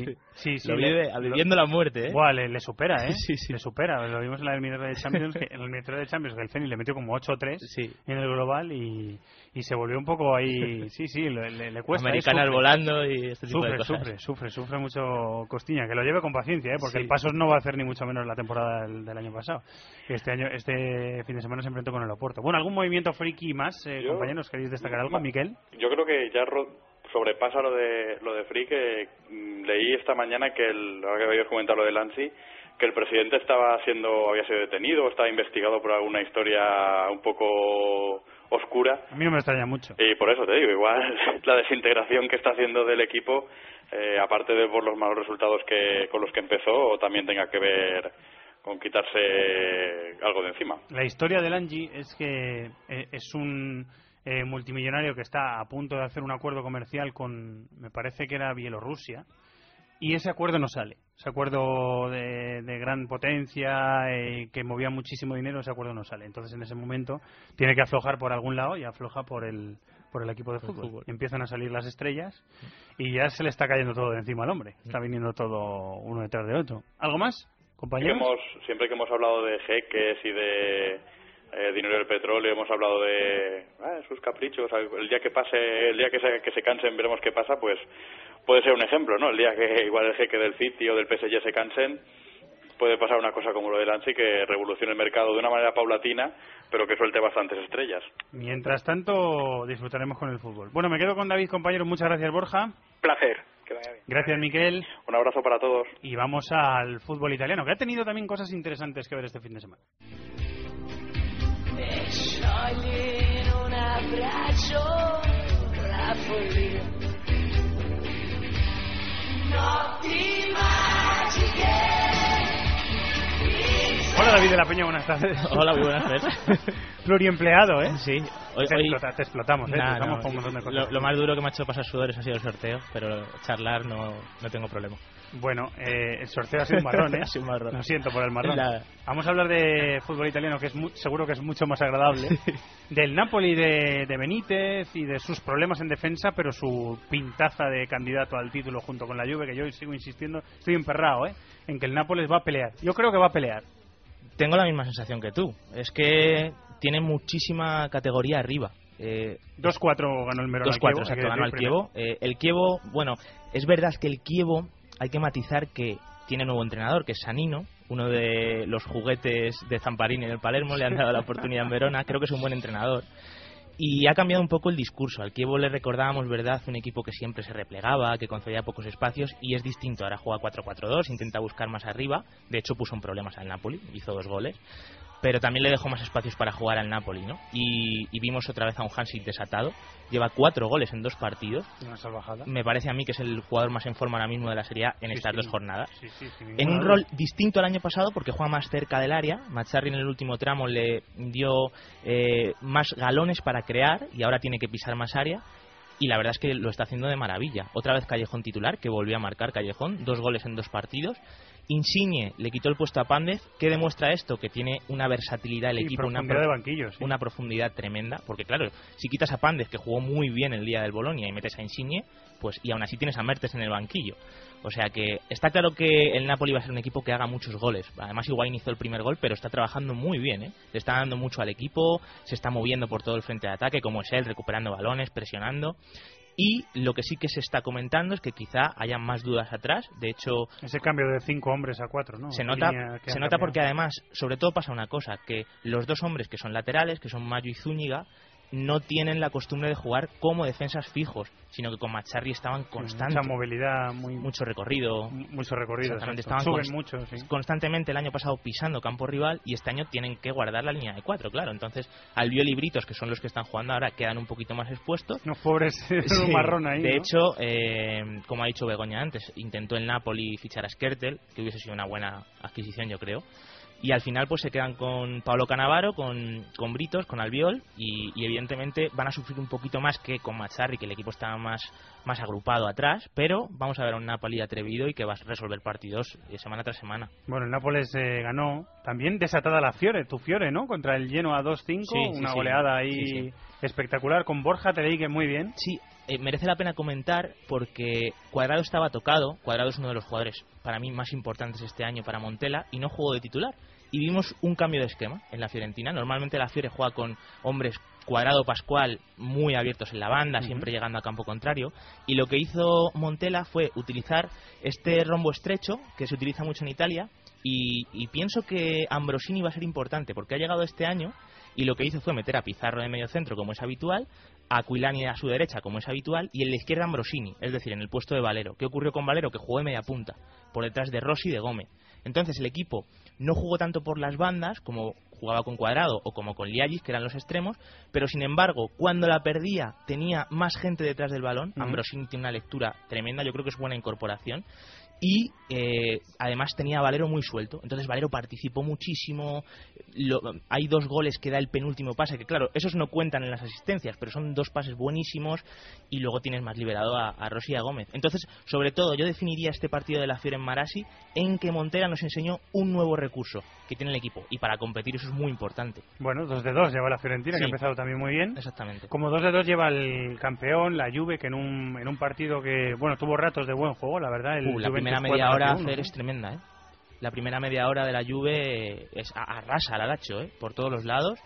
Lo vive viviendo la muerte, Buah, le supera, Sí. Le supera. Lo vimos en la eliminatoria de Champions, que el Zenit le metió como 8-3 en el global y se volvió un poco ahí. Le cuesta. Americanas volando y este tipo de cosas. Sufre mucho Costiña, que lo lleve con paciencia, porque el Paços no va a hacer ni mucho menos la temporada del año pasado. Este fin de semana se enfrentó con el Oporto. Bueno, ¿algún movimiento friki más, compañeros? ¿Queréis destacar algo, Miquel? Yo creo que ya sobrepasa lo de Free, que leí esta mañana que ahora que habéis comentado lo de Lanzi, que el presidente había sido detenido, estaba investigado por alguna historia un poco oscura. A mí no me extraña mucho. Y por eso te digo, igual la desintegración que está haciendo del equipo, aparte de por los malos resultados con los que empezó, también tenga que ver con quitarse algo de encima. La historia de Lanzi es que es un multimillonario que está a punto de hacer un acuerdo comercial con, me parece que era Bielorrusia, y ese acuerdo no sale. Ese acuerdo de gran potencia que movía muchísimo dinero, ese acuerdo no sale. Entonces en ese momento tiene que aflojar por algún lado y afloja por el equipo de fútbol. Empiezan a salir las estrellas y ya se le está cayendo todo de encima al hombre. Está viniendo todo uno detrás de otro. ¿Algo más, compañeros? Siempre que hemos hablado de jeques y de dinero del petróleo, hemos hablado de sus caprichos. El día que se cansen veremos qué pasa, pues puede ser un ejemplo, ¿no? El día que igual el jeque del City o del PSG se cansen, puede pasar una cosa como lo de Lanzi, que revolucione el mercado de una manera paulatina, pero que suelte bastantes estrellas. Mientras tanto, disfrutaremos con el fútbol. Bueno, me quedo con David, compañero. Muchas gracias, Borja. Placer. Que vaya bien. Gracias, Miquel. Un abrazo para todos. Y vamos al fútbol italiano, que ha tenido también cosas interesantes que ver este fin de semana. E sciogli in un abbraccio la follia. Notti magiche. Hola, David de la Peña, buenas tardes. Hola, muy buenas tardes. Pluriempleado, ¿eh? Sí. Te explotamos, ¿eh? Nah, con un montón de cosas. Lo más duro que me ha hecho pasar sudores ha sido el sorteo, pero charlar no tengo problema. Bueno, el sorteo ha sido un marrón, ¿eh? Ha sido un marrón. Lo siento por el marrón. Vamos a hablar de fútbol italiano, que seguro que es mucho más agradable. Del Napoli de Benítez y de sus problemas en defensa, pero su pintaza de candidato al título junto con la Juve, que yo sigo insistiendo, estoy emperrado, en que el Nápoles va a pelear. Yo creo que va a pelear. Tengo la misma sensación que tú. Es que tiene muchísima categoría arriba. 2-4 ganó el Verona. 2-4, exacto, ganó el Chievo. El Chievo, bueno, es verdad que el Chievo, hay que matizar que tiene nuevo entrenador, que es Sanino, uno de los juguetes de Zamparini en el Palermo, le han dado la oportunidad en Verona, creo que es un buen entrenador. Y ha cambiado un poco el discurso. Al Chievo le recordábamos, ¿verdad?, un equipo que siempre se replegaba, que concedía pocos espacios, y es distinto. Ahora juega 4-4-2, intenta buscar más arriba. De hecho, puso en problemas al Napoli, hizo 2 goles. Pero también le dejó más espacios para jugar al Napoli, ¿no? Y vimos otra vez a un Hamsik desatado. Lleva 4 goles en 2 partidos. Una salvajada. Me parece a mí que es el jugador más en forma ahora mismo de la Serie A en estas 2 jornadas. Sí, en un rol distinto al año pasado, porque juega más cerca del área. Mazzarri en el último tramo le dio más galones para crear y ahora tiene que pisar más área. Y la verdad es que lo está haciendo de maravilla. Otra vez Callejón titular, que volvió a marcar Callejón, 2 goles en 2 partidos. Insigne le quitó el puesto a Pández. ¿Qué demuestra esto? Que tiene una versatilidad el equipo, una profundidad tremenda. Porque claro, si quitas a Pández, que jugó muy bien el día del Bolonia, y metes a Insigne, pues y aún así tienes a Mertes en el banquillo. O sea que está claro que el Napoli va a ser un equipo que haga muchos goles. Además, Higuaín hizo el primer gol, pero está trabajando muy bien, ¿eh? Le está dando mucho al equipo, se está moviendo por todo el frente de ataque, como es él, recuperando balones, presionando. Y lo que sí que se está comentando es que quizá haya más dudas atrás. De hecho, ese cambio de 5 hombres a 4, ¿no? Se nota porque además, sobre todo pasa una cosa, que los 2 hombres que son laterales, que son Mayo y Zúñiga, no tienen la costumbre de jugar como defensas fijos, sino que con Mazzarri estaban constantes. Mucha movilidad, mucho recorrido. Exactamente, estaban suben mucho, constantemente el año pasado pisando campo rival, y este año tienen que guardar la línea de 4, claro. Entonces, Albiol y Britos, que son los que están jugando ahora, quedan un poquito más expuestos. No, pobres, un marrón ahí. De hecho, como ha dicho Begoña antes, intentó el Napoli fichar a Skrtel, que hubiese sido una buena adquisición, yo creo. Y al final pues se quedan con Paolo Cannavaro, con Britos, con Albiol, y evidentemente van a sufrir un poquito más que con Mazzarri, que el equipo está más agrupado atrás, pero vamos a ver a un Napoli atrevido y que va a resolver partidos semana tras semana. Bueno, el Nápoles ganó también desatada la Fiore, tu Fiore, ¿no? Contra el Genoa 2-5, una goleada ahí espectacular, con Borja Teleigue muy bien. Sí. Merece la pena comentar porque Cuadrado estaba tocado. Cuadrado es uno de los jugadores para mí más importantes este año para Montella y no jugó de titular. Y vimos un cambio de esquema en la Fiorentina. Normalmente la Fiore juega con hombres Cuadrado, Pascual muy abiertos en la banda, siempre llegando a campo contrario. Y lo que hizo Montella fue utilizar este rombo estrecho que se utiliza mucho en Italia. Y pienso que Ambrosini va a ser importante porque ha llegado este año y lo que hizo fue meter a Pizarro de medio centro como es habitual, a Aquilani a su derecha como es habitual y en la izquierda Ambrosini, es decir, en el puesto de Valero. ¿Qué ocurrió con Valero? Que jugó de media punta, por detrás de Rossi y de Gómez. Entonces el equipo no jugó tanto por las bandas como jugaba con Cuadrado o como con Liagis, que eran los extremos, pero sin embargo cuando la perdía tenía más gente detrás del balón. Ambrosini tiene una lectura tremenda, yo creo que es buena incorporación. Y además tenía a Valero muy suelto, entonces Valero participó muchísimo. Hay 2 goles que da el penúltimo pase, que claro, esos no cuentan en las asistencias, pero son 2 pases buenísimos, y luego tienes más liberado a Rossi y a Gómez. Entonces, sobre todo, yo definiría este partido de la Fiore en Marassi en que Montella nos enseñó un nuevo recurso que tiene el equipo, y para competir eso es muy importante. Bueno, 2-2 lleva la Fiorentina, que ha empezado también muy bien. Exactamente. Como 2-2 lleva el campeón, la Juve, que en un partido que, bueno, tuvo ratos de buen juego, la verdad. La primera media hora es tremenda, ¿eh? La primera media hora de la Juve arrasa al Lazio, por todos los lados.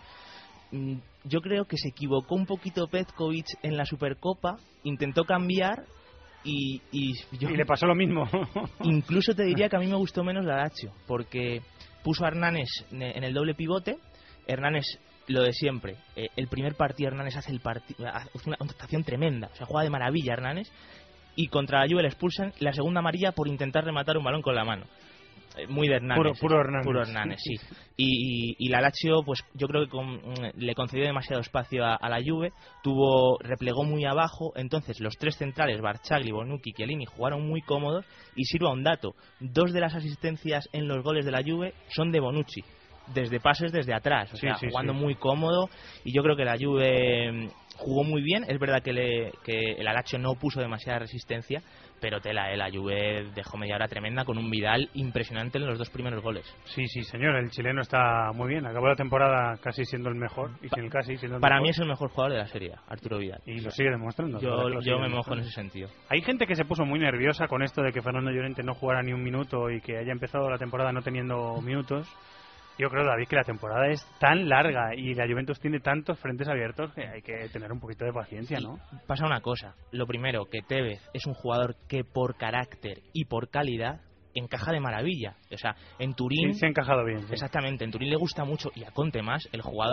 Yo creo que se equivocó un poquito Petkovic en la Supercopa, intentó cambiar y le pasó lo mismo. Incluso te diría que a mí me gustó menos la Lazio, porque puso a Hernández en el doble pivote. Hernández, lo de siempre, el primer partido Hernández hace una actuación tremenda, o sea, juega de maravilla Hernández. Y contra la Juve le expulsan la segunda amarilla por intentar rematar un balón con la mano. Muy de Hernández. Puro Hernández. Puro Hernández, sí. Y la Lazio, pues yo creo que le concedió demasiado espacio a la Juve, replegó muy abajo. Entonces los 3 centrales, Barciagli, Bonucci y Chiellini, jugaron muy cómodos. Y sirva un dato, 2 de las asistencias en los goles de la Juve son de Bonucci, desde pases desde atrás, o sea, jugando muy cómodo. Y yo creo que la Juve jugó muy bien. Es verdad que el Lazio no puso demasiada resistencia, pero la Juve dejó media hora tremenda con un Vidal impresionante en los 2 primeros goles. Sí, señor, el chileno está muy bien. Acabó la temporada casi siendo el mejor, y sin casi siendo el Para mejor. mí es el mejor jugador de la Serie, Arturo Vidal. Y lo sigue demostrando. Yo me mojo en ese sentido. Hay gente que se puso muy nerviosa con esto de que Fernando Llorente no jugara ni un minuto y que haya empezado la temporada no teniendo minutos. Yo creo, David, que la temporada es tan larga y la Juventus tiene tantos frentes abiertos que hay que tener un poquito de paciencia, ¿no? Pasa una cosa. Lo primero, que Tevez es un jugador que por carácter y por calidad encaja de maravilla. O sea, en Turín... Sí, se ha encajado bien. Sí. Exactamente, en Turín le gusta mucho, y a Conte más, el jugador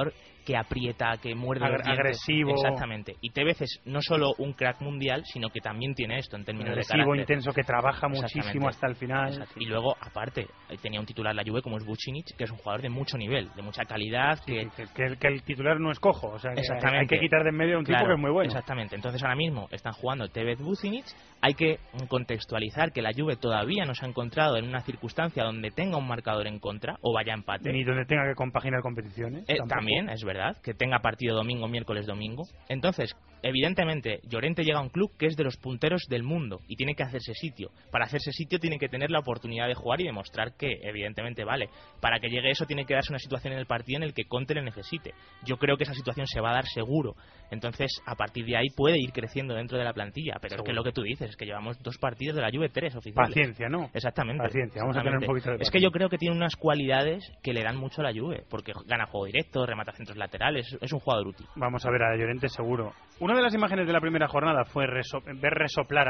que aprieta, que muerde los dientes. Agresivo. Exactamente. Y Tevez es no solo un crack mundial, sino que también tiene esto en términos agresivo, de carácter. intenso, que trabaja muchísimo hasta el final. Exacto. Y luego, aparte, tenía un titular la Juve como es Vucinic, que es un jugador de mucho nivel, de mucha calidad. Que el titular no es cojo, o sea, que hay que quitar de en medio un tipo que es muy bueno. Exactamente. Entonces ahora mismo están jugando Tevez, Vucinic. Hay que contextualizar que la Juve todavía no se ha encontrado en una circunstancia donde tenga un marcador en contra o vaya a empate. Ni donde tenga que compaginar competiciones. También, es verdad, que tenga partido domingo, miércoles, domingo. Entonces, evidentemente, Llorente llega a un club que es de los punteros del mundo y tiene que hacerse sitio. Para hacerse sitio tiene que tener la oportunidad de jugar y demostrar que, evidentemente, vale. Para que llegue eso tiene que darse una situación en el partido en el que Conte le necesite. Yo creo que esa situación se va a dar seguro. Entonces, a partir de ahí puede ir creciendo dentro de la plantilla. Pero seguro. Es que lo que tú dices, es que llevamos 2 partidos de la Juve, 3 oficiales. Paciencia, ¿no? Exactamente. Paciencia, vamos a tener un poquito de paciencia. Es que yo creo que tiene unas cualidades que le dan mucho a la Juve, porque gana juego directo, remata centros laterales, es un jugador útil. Vamos a ver a Llorente seguro. Una de las imágenes de la primera jornada fue ver resoplar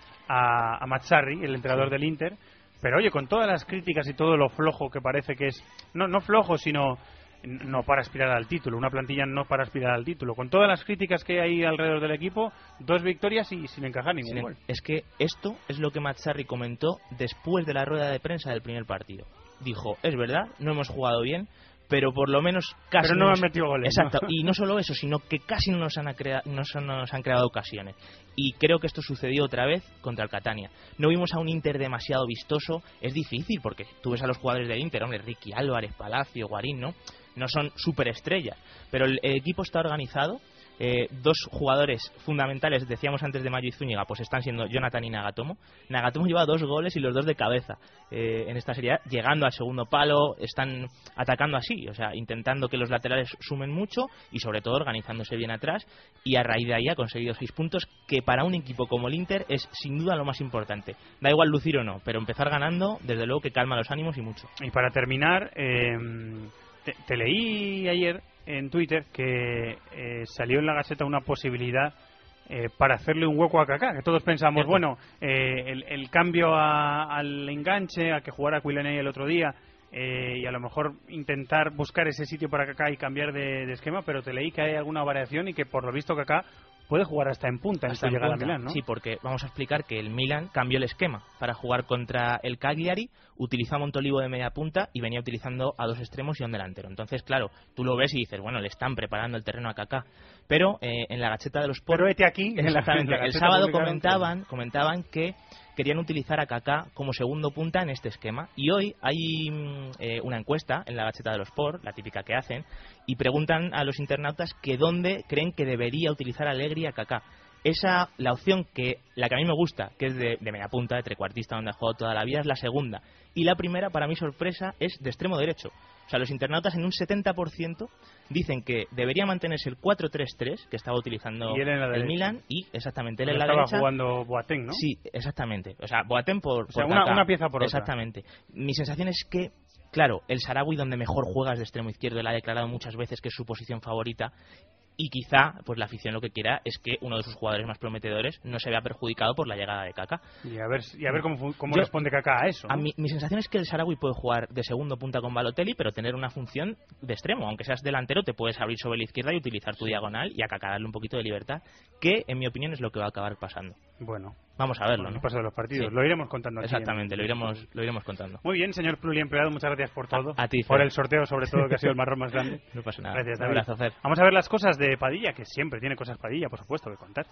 a Mazzarri, el entrenador del Inter, pero oye, con todas las críticas y todo lo flojo que parece que es, no flojo, sino no para aspirar al título, una plantilla no para aspirar al título, con todas las críticas que hay alrededor del equipo, 2 victorias y sin encajar ningún gol. Es que esto es lo que Mazzarri comentó después de la rueda de prensa del primer partido. Dijo, es verdad, no hemos jugado bien, pero por lo menos casi pero no han metido goles. Exacto, ¿no? Y no solo eso, sino que casi no nos han creado ocasiones. Y creo que esto sucedió otra vez contra el Catania. No vimos a un Inter demasiado vistoso. Es difícil porque tú ves a los jugadores del Inter, hombre, Ricky Álvarez, Palacio, Guarín, no son superestrellas, pero el equipo está organizado. 2 jugadores fundamentales, decíamos antes de Mayo y Zúñiga, pues están siendo Jonathan y Nagatomo. Nagatomo lleva 2 goles y los 2 de cabeza en esta serie, llegando al segundo palo, están atacando así, o sea, intentando que los laterales sumen mucho y sobre todo organizándose bien atrás, y a raíz de ahí ha conseguido 6 puntos, que para un equipo como el Inter es sin duda lo más importante. Da igual lucir o no, pero empezar ganando, desde luego que calma los ánimos y mucho. Y para terminar, te leí ayer en Twitter que salió en la Gaceta una posibilidad para hacerle un hueco a Kaká, que todos pensamos, bueno, el cambio al enganche, a que jugara Quilleney el otro día, y a lo mejor intentar buscar ese sitio para Kaká y cambiar de esquema, pero te leí que hay alguna variación y que por lo visto Kaká puede jugar hasta en punta en su llegada a Milán, ¿no? Sí, porque vamos a explicar que el Milan cambió el esquema para jugar contra el Cagliari, utilizó a Montolivo de media punta y venía utilizando a 2 extremos y a un delantero. Entonces, claro, tú lo ves y dices, bueno, le están preparando el terreno a Kaká. Pero en la Gaceta de los Sport... Pero vete aquí. Exactamente. El sábado comentaban que querían utilizar a Kaká como segundo punta en este esquema. Y hoy hay una encuesta en la Gaceta de los Sport, la típica que hacen, y preguntan a los internautas que dónde creen que debería utilizar Allegri a Kaká. La opción la que a mí me gusta, que es de media punta, de trecuartista, donde ha jugado toda la vida, es la segunda. Y la primera, para mi sorpresa, es de extremo derecho. O sea, los internautas en un 70% dicen que debería mantenerse el 4-3-3 que estaba utilizando el Milan, y exactamente él en la derecha. Estaba jugando Boateng, ¿no? Sí, exactamente. O sea, Boateng por una pieza por otra. Exactamente. Mi sensación es que, claro, el Sarawi donde mejor juega es de extremo izquierdo, él ha declarado muchas veces que es su posición favorita. Y quizá pues la afición lo que quiera es que uno de sus jugadores más prometedores no se vea perjudicado por la llegada de Kaká. Y a ver cómo responde Kaká a eso, ¿no? Mi sensación es que el Sarawi puede jugar de segundo punta con Balotelli, pero tener una función de extremo. Aunque seas delantero, te puedes abrir sobre la izquierda y utilizar tu diagonal y a Kaká darle un poquito de libertad, que en mi opinión es lo que va a acabar pasando. Bueno, vamos a verlo, ¿no? Pasa de los partidos, sí. Lo iremos contando aquí. Exactamente, lo iremos contando. Muy bien, señor pluriempleado, muchas gracias por todo. A ti, por el sorteo, sobre todo, que ha sido el marrón más grande. No pasa nada. Gracias, David. Un abrazo, Fer. Vamos a ver las cosas de Padilla, que siempre tiene cosas Padilla, por supuesto, que contar.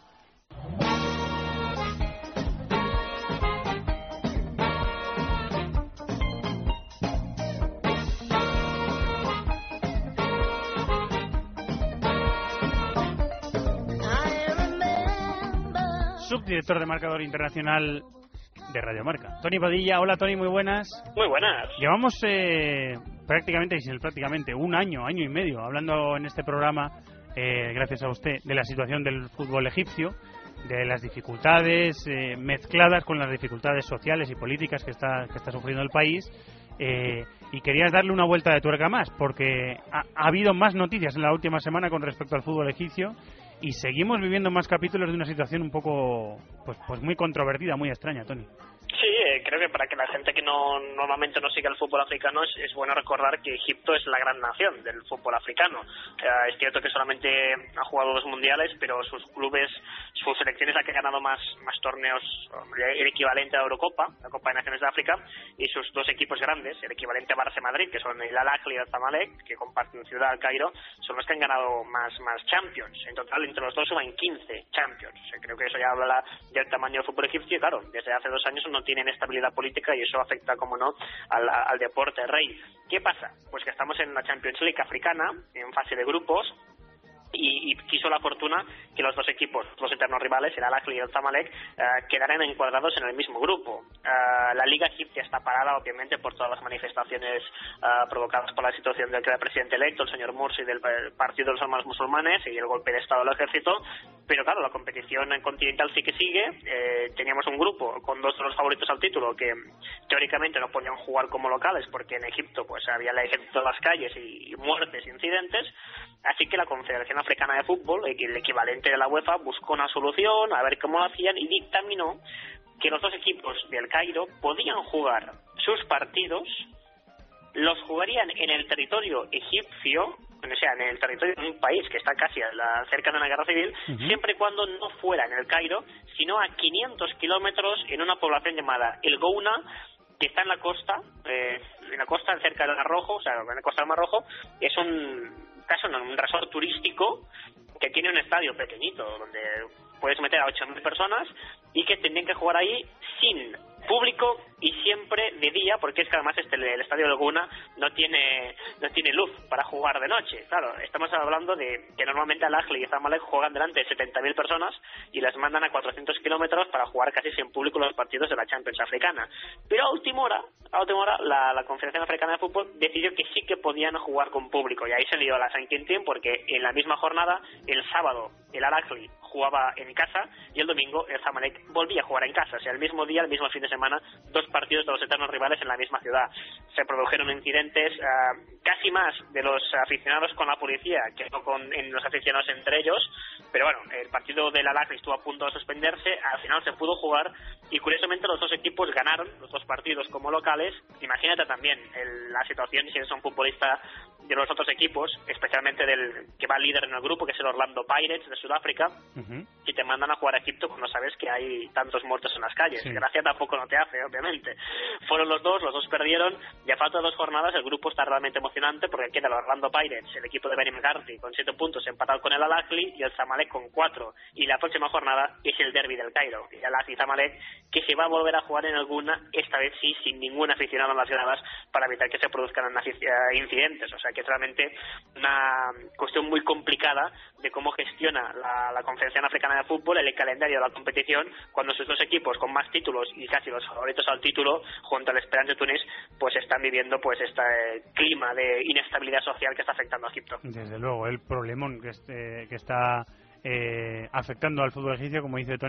Subdirector de Marcador Internacional de Radio Marca, Tony Padilla. Hola, Tony, muy buenas. Muy buenas. Llevamos prácticamente un año y medio hablando en este programa, gracias a usted, de la situación del fútbol egipcio, de las dificultades mezcladas con las dificultades sociales y políticas que está sufriendo el país, y querías darle una vuelta de tuerca más, porque ha habido más noticias en la última semana con respecto al fútbol egipcio. Y seguimos viviendo más capítulos de una situación un poco, pues muy controvertida, muy extraña, Tony. Sí, creo que para que la gente que normalmente no siga el fútbol africano es bueno recordar que Egipto es la gran nación del fútbol africano. Es cierto que solamente ha jugado 2 mundiales, pero sus clubes, su selección es la que ha ganado más torneos, el equivalente a la Eurocopa, la Copa de Naciones de África, y sus 2 equipos grandes, el equivalente a Barça-Madrid, que son el Al-Ahly y el Zamalek, que comparten ciudad, el Cairo, son los que han ganado más Champions. En total, entre los dos suman 15 Champions. Creo que eso ya habla del tamaño del fútbol egipcio. Y claro, desde hace 2 años no tienen estabilidad política y eso afecta, como no, al deporte rey. ¿Qué pasa? Pues que estamos en la Champions League africana, en fase de grupos, y quiso la fortuna que los 2 equipos, los eternos rivales, el Al-Ahly y el Zamalek, quedaran encuadrados en el mismo grupo. La Liga Egipcia está parada, obviamente, por todas las manifestaciones provocadas por la situación del que era presidente electo, el señor Morsi, del Partido de los Hermanos Musulmanes, y el golpe de Estado del ejército. Pero claro, la competición continental sí que sigue. Teníamos un grupo con 2 de los favoritos al título que teóricamente no podían jugar como locales porque en Egipto pues había el ejército en las calles y muertes, incidentes. Así que la Confederación Africana de Fútbol, el equivalente de la UEFA, buscó una solución, a ver cómo lo hacían, y dictaminó que los 2 equipos del Cairo podían jugar sus partidos, los jugarían en el territorio egipcio, o sea, en el territorio de un país que está casi cerca de una guerra civil, siempre y cuando no fuera en el Cairo, sino a 500 kilómetros en una población llamada El Gouna, que está en la costa cerca del Mar Rojo, o sea, en la costa del Mar Rojo. Es un resort turístico que tiene un estadio pequeñito donde puedes meter a 8.000 personas y que tendrían que jugar ahí sin público y siempre de día, porque es que además el estadio de Laguna no tiene luz para jugar de noche. Claro, estamos hablando de que normalmente Al-Ahly y Zamalek juegan delante de 70.000 personas y las mandan a 400 kilómetros para jugar casi sin público los partidos de la Champions africana. Pero a última hora la Confederación Africana de Fútbol decidió que sí que podían jugar con público, y ahí se lió la San Quintín, porque en la misma jornada, el sábado, el Al-Ahly jugaba en casa y el domingo el Zamalek volvía a jugar en casa. O sea, el mismo día, el mismo fin de semana, 2 partidos de los eternos rivales en la misma ciudad. Se produjeron incidentes, casi más de los aficionados con la policía que no en los aficionados entre ellos, pero bueno, el partido del Al-Ahly estuvo a punto de suspenderse, al final se pudo jugar y curiosamente los 2 equipos ganaron los 2 partidos como locales. Imagínate también la situación si eres un futbolista de los otros equipos, especialmente del que va líder en el grupo, que es el Orlando Pirates de Sudáfrica, y te mandan a jugar a Egipto cuando sabes que hay tantos muertos en las calles. Gracia tampoco no te hace, obviamente. Fueron los dos perdieron, y a falta de 2 jornadas el grupo está realmente emocionante, porque queda el Orlando Pirates, el equipo de Benny McCarthy, con 7 puntos, empatado con el Al-Ahly, y el Zamalek con 4, y la próxima jornada es el derbi del Cairo, y el Al-Ahly Zamalek, que se va a volver a jugar en alguna, esta vez sí, sin ningún aficionado en las gradas, para evitar que se produzcan incidentes. O sea que es realmente una cuestión muy complicada de cómo gestiona la Confederación Africana de Fútbol el calendario de la competición, cuando sus 2 equipos con más títulos y casi los favoritos al título, junto al Esperance de Túnez, pues están viviendo pues este clima de inestabilidad social que está afectando a Egipto. Desde luego, el problemón que está afectando al fútbol egipcio, como dice Tony.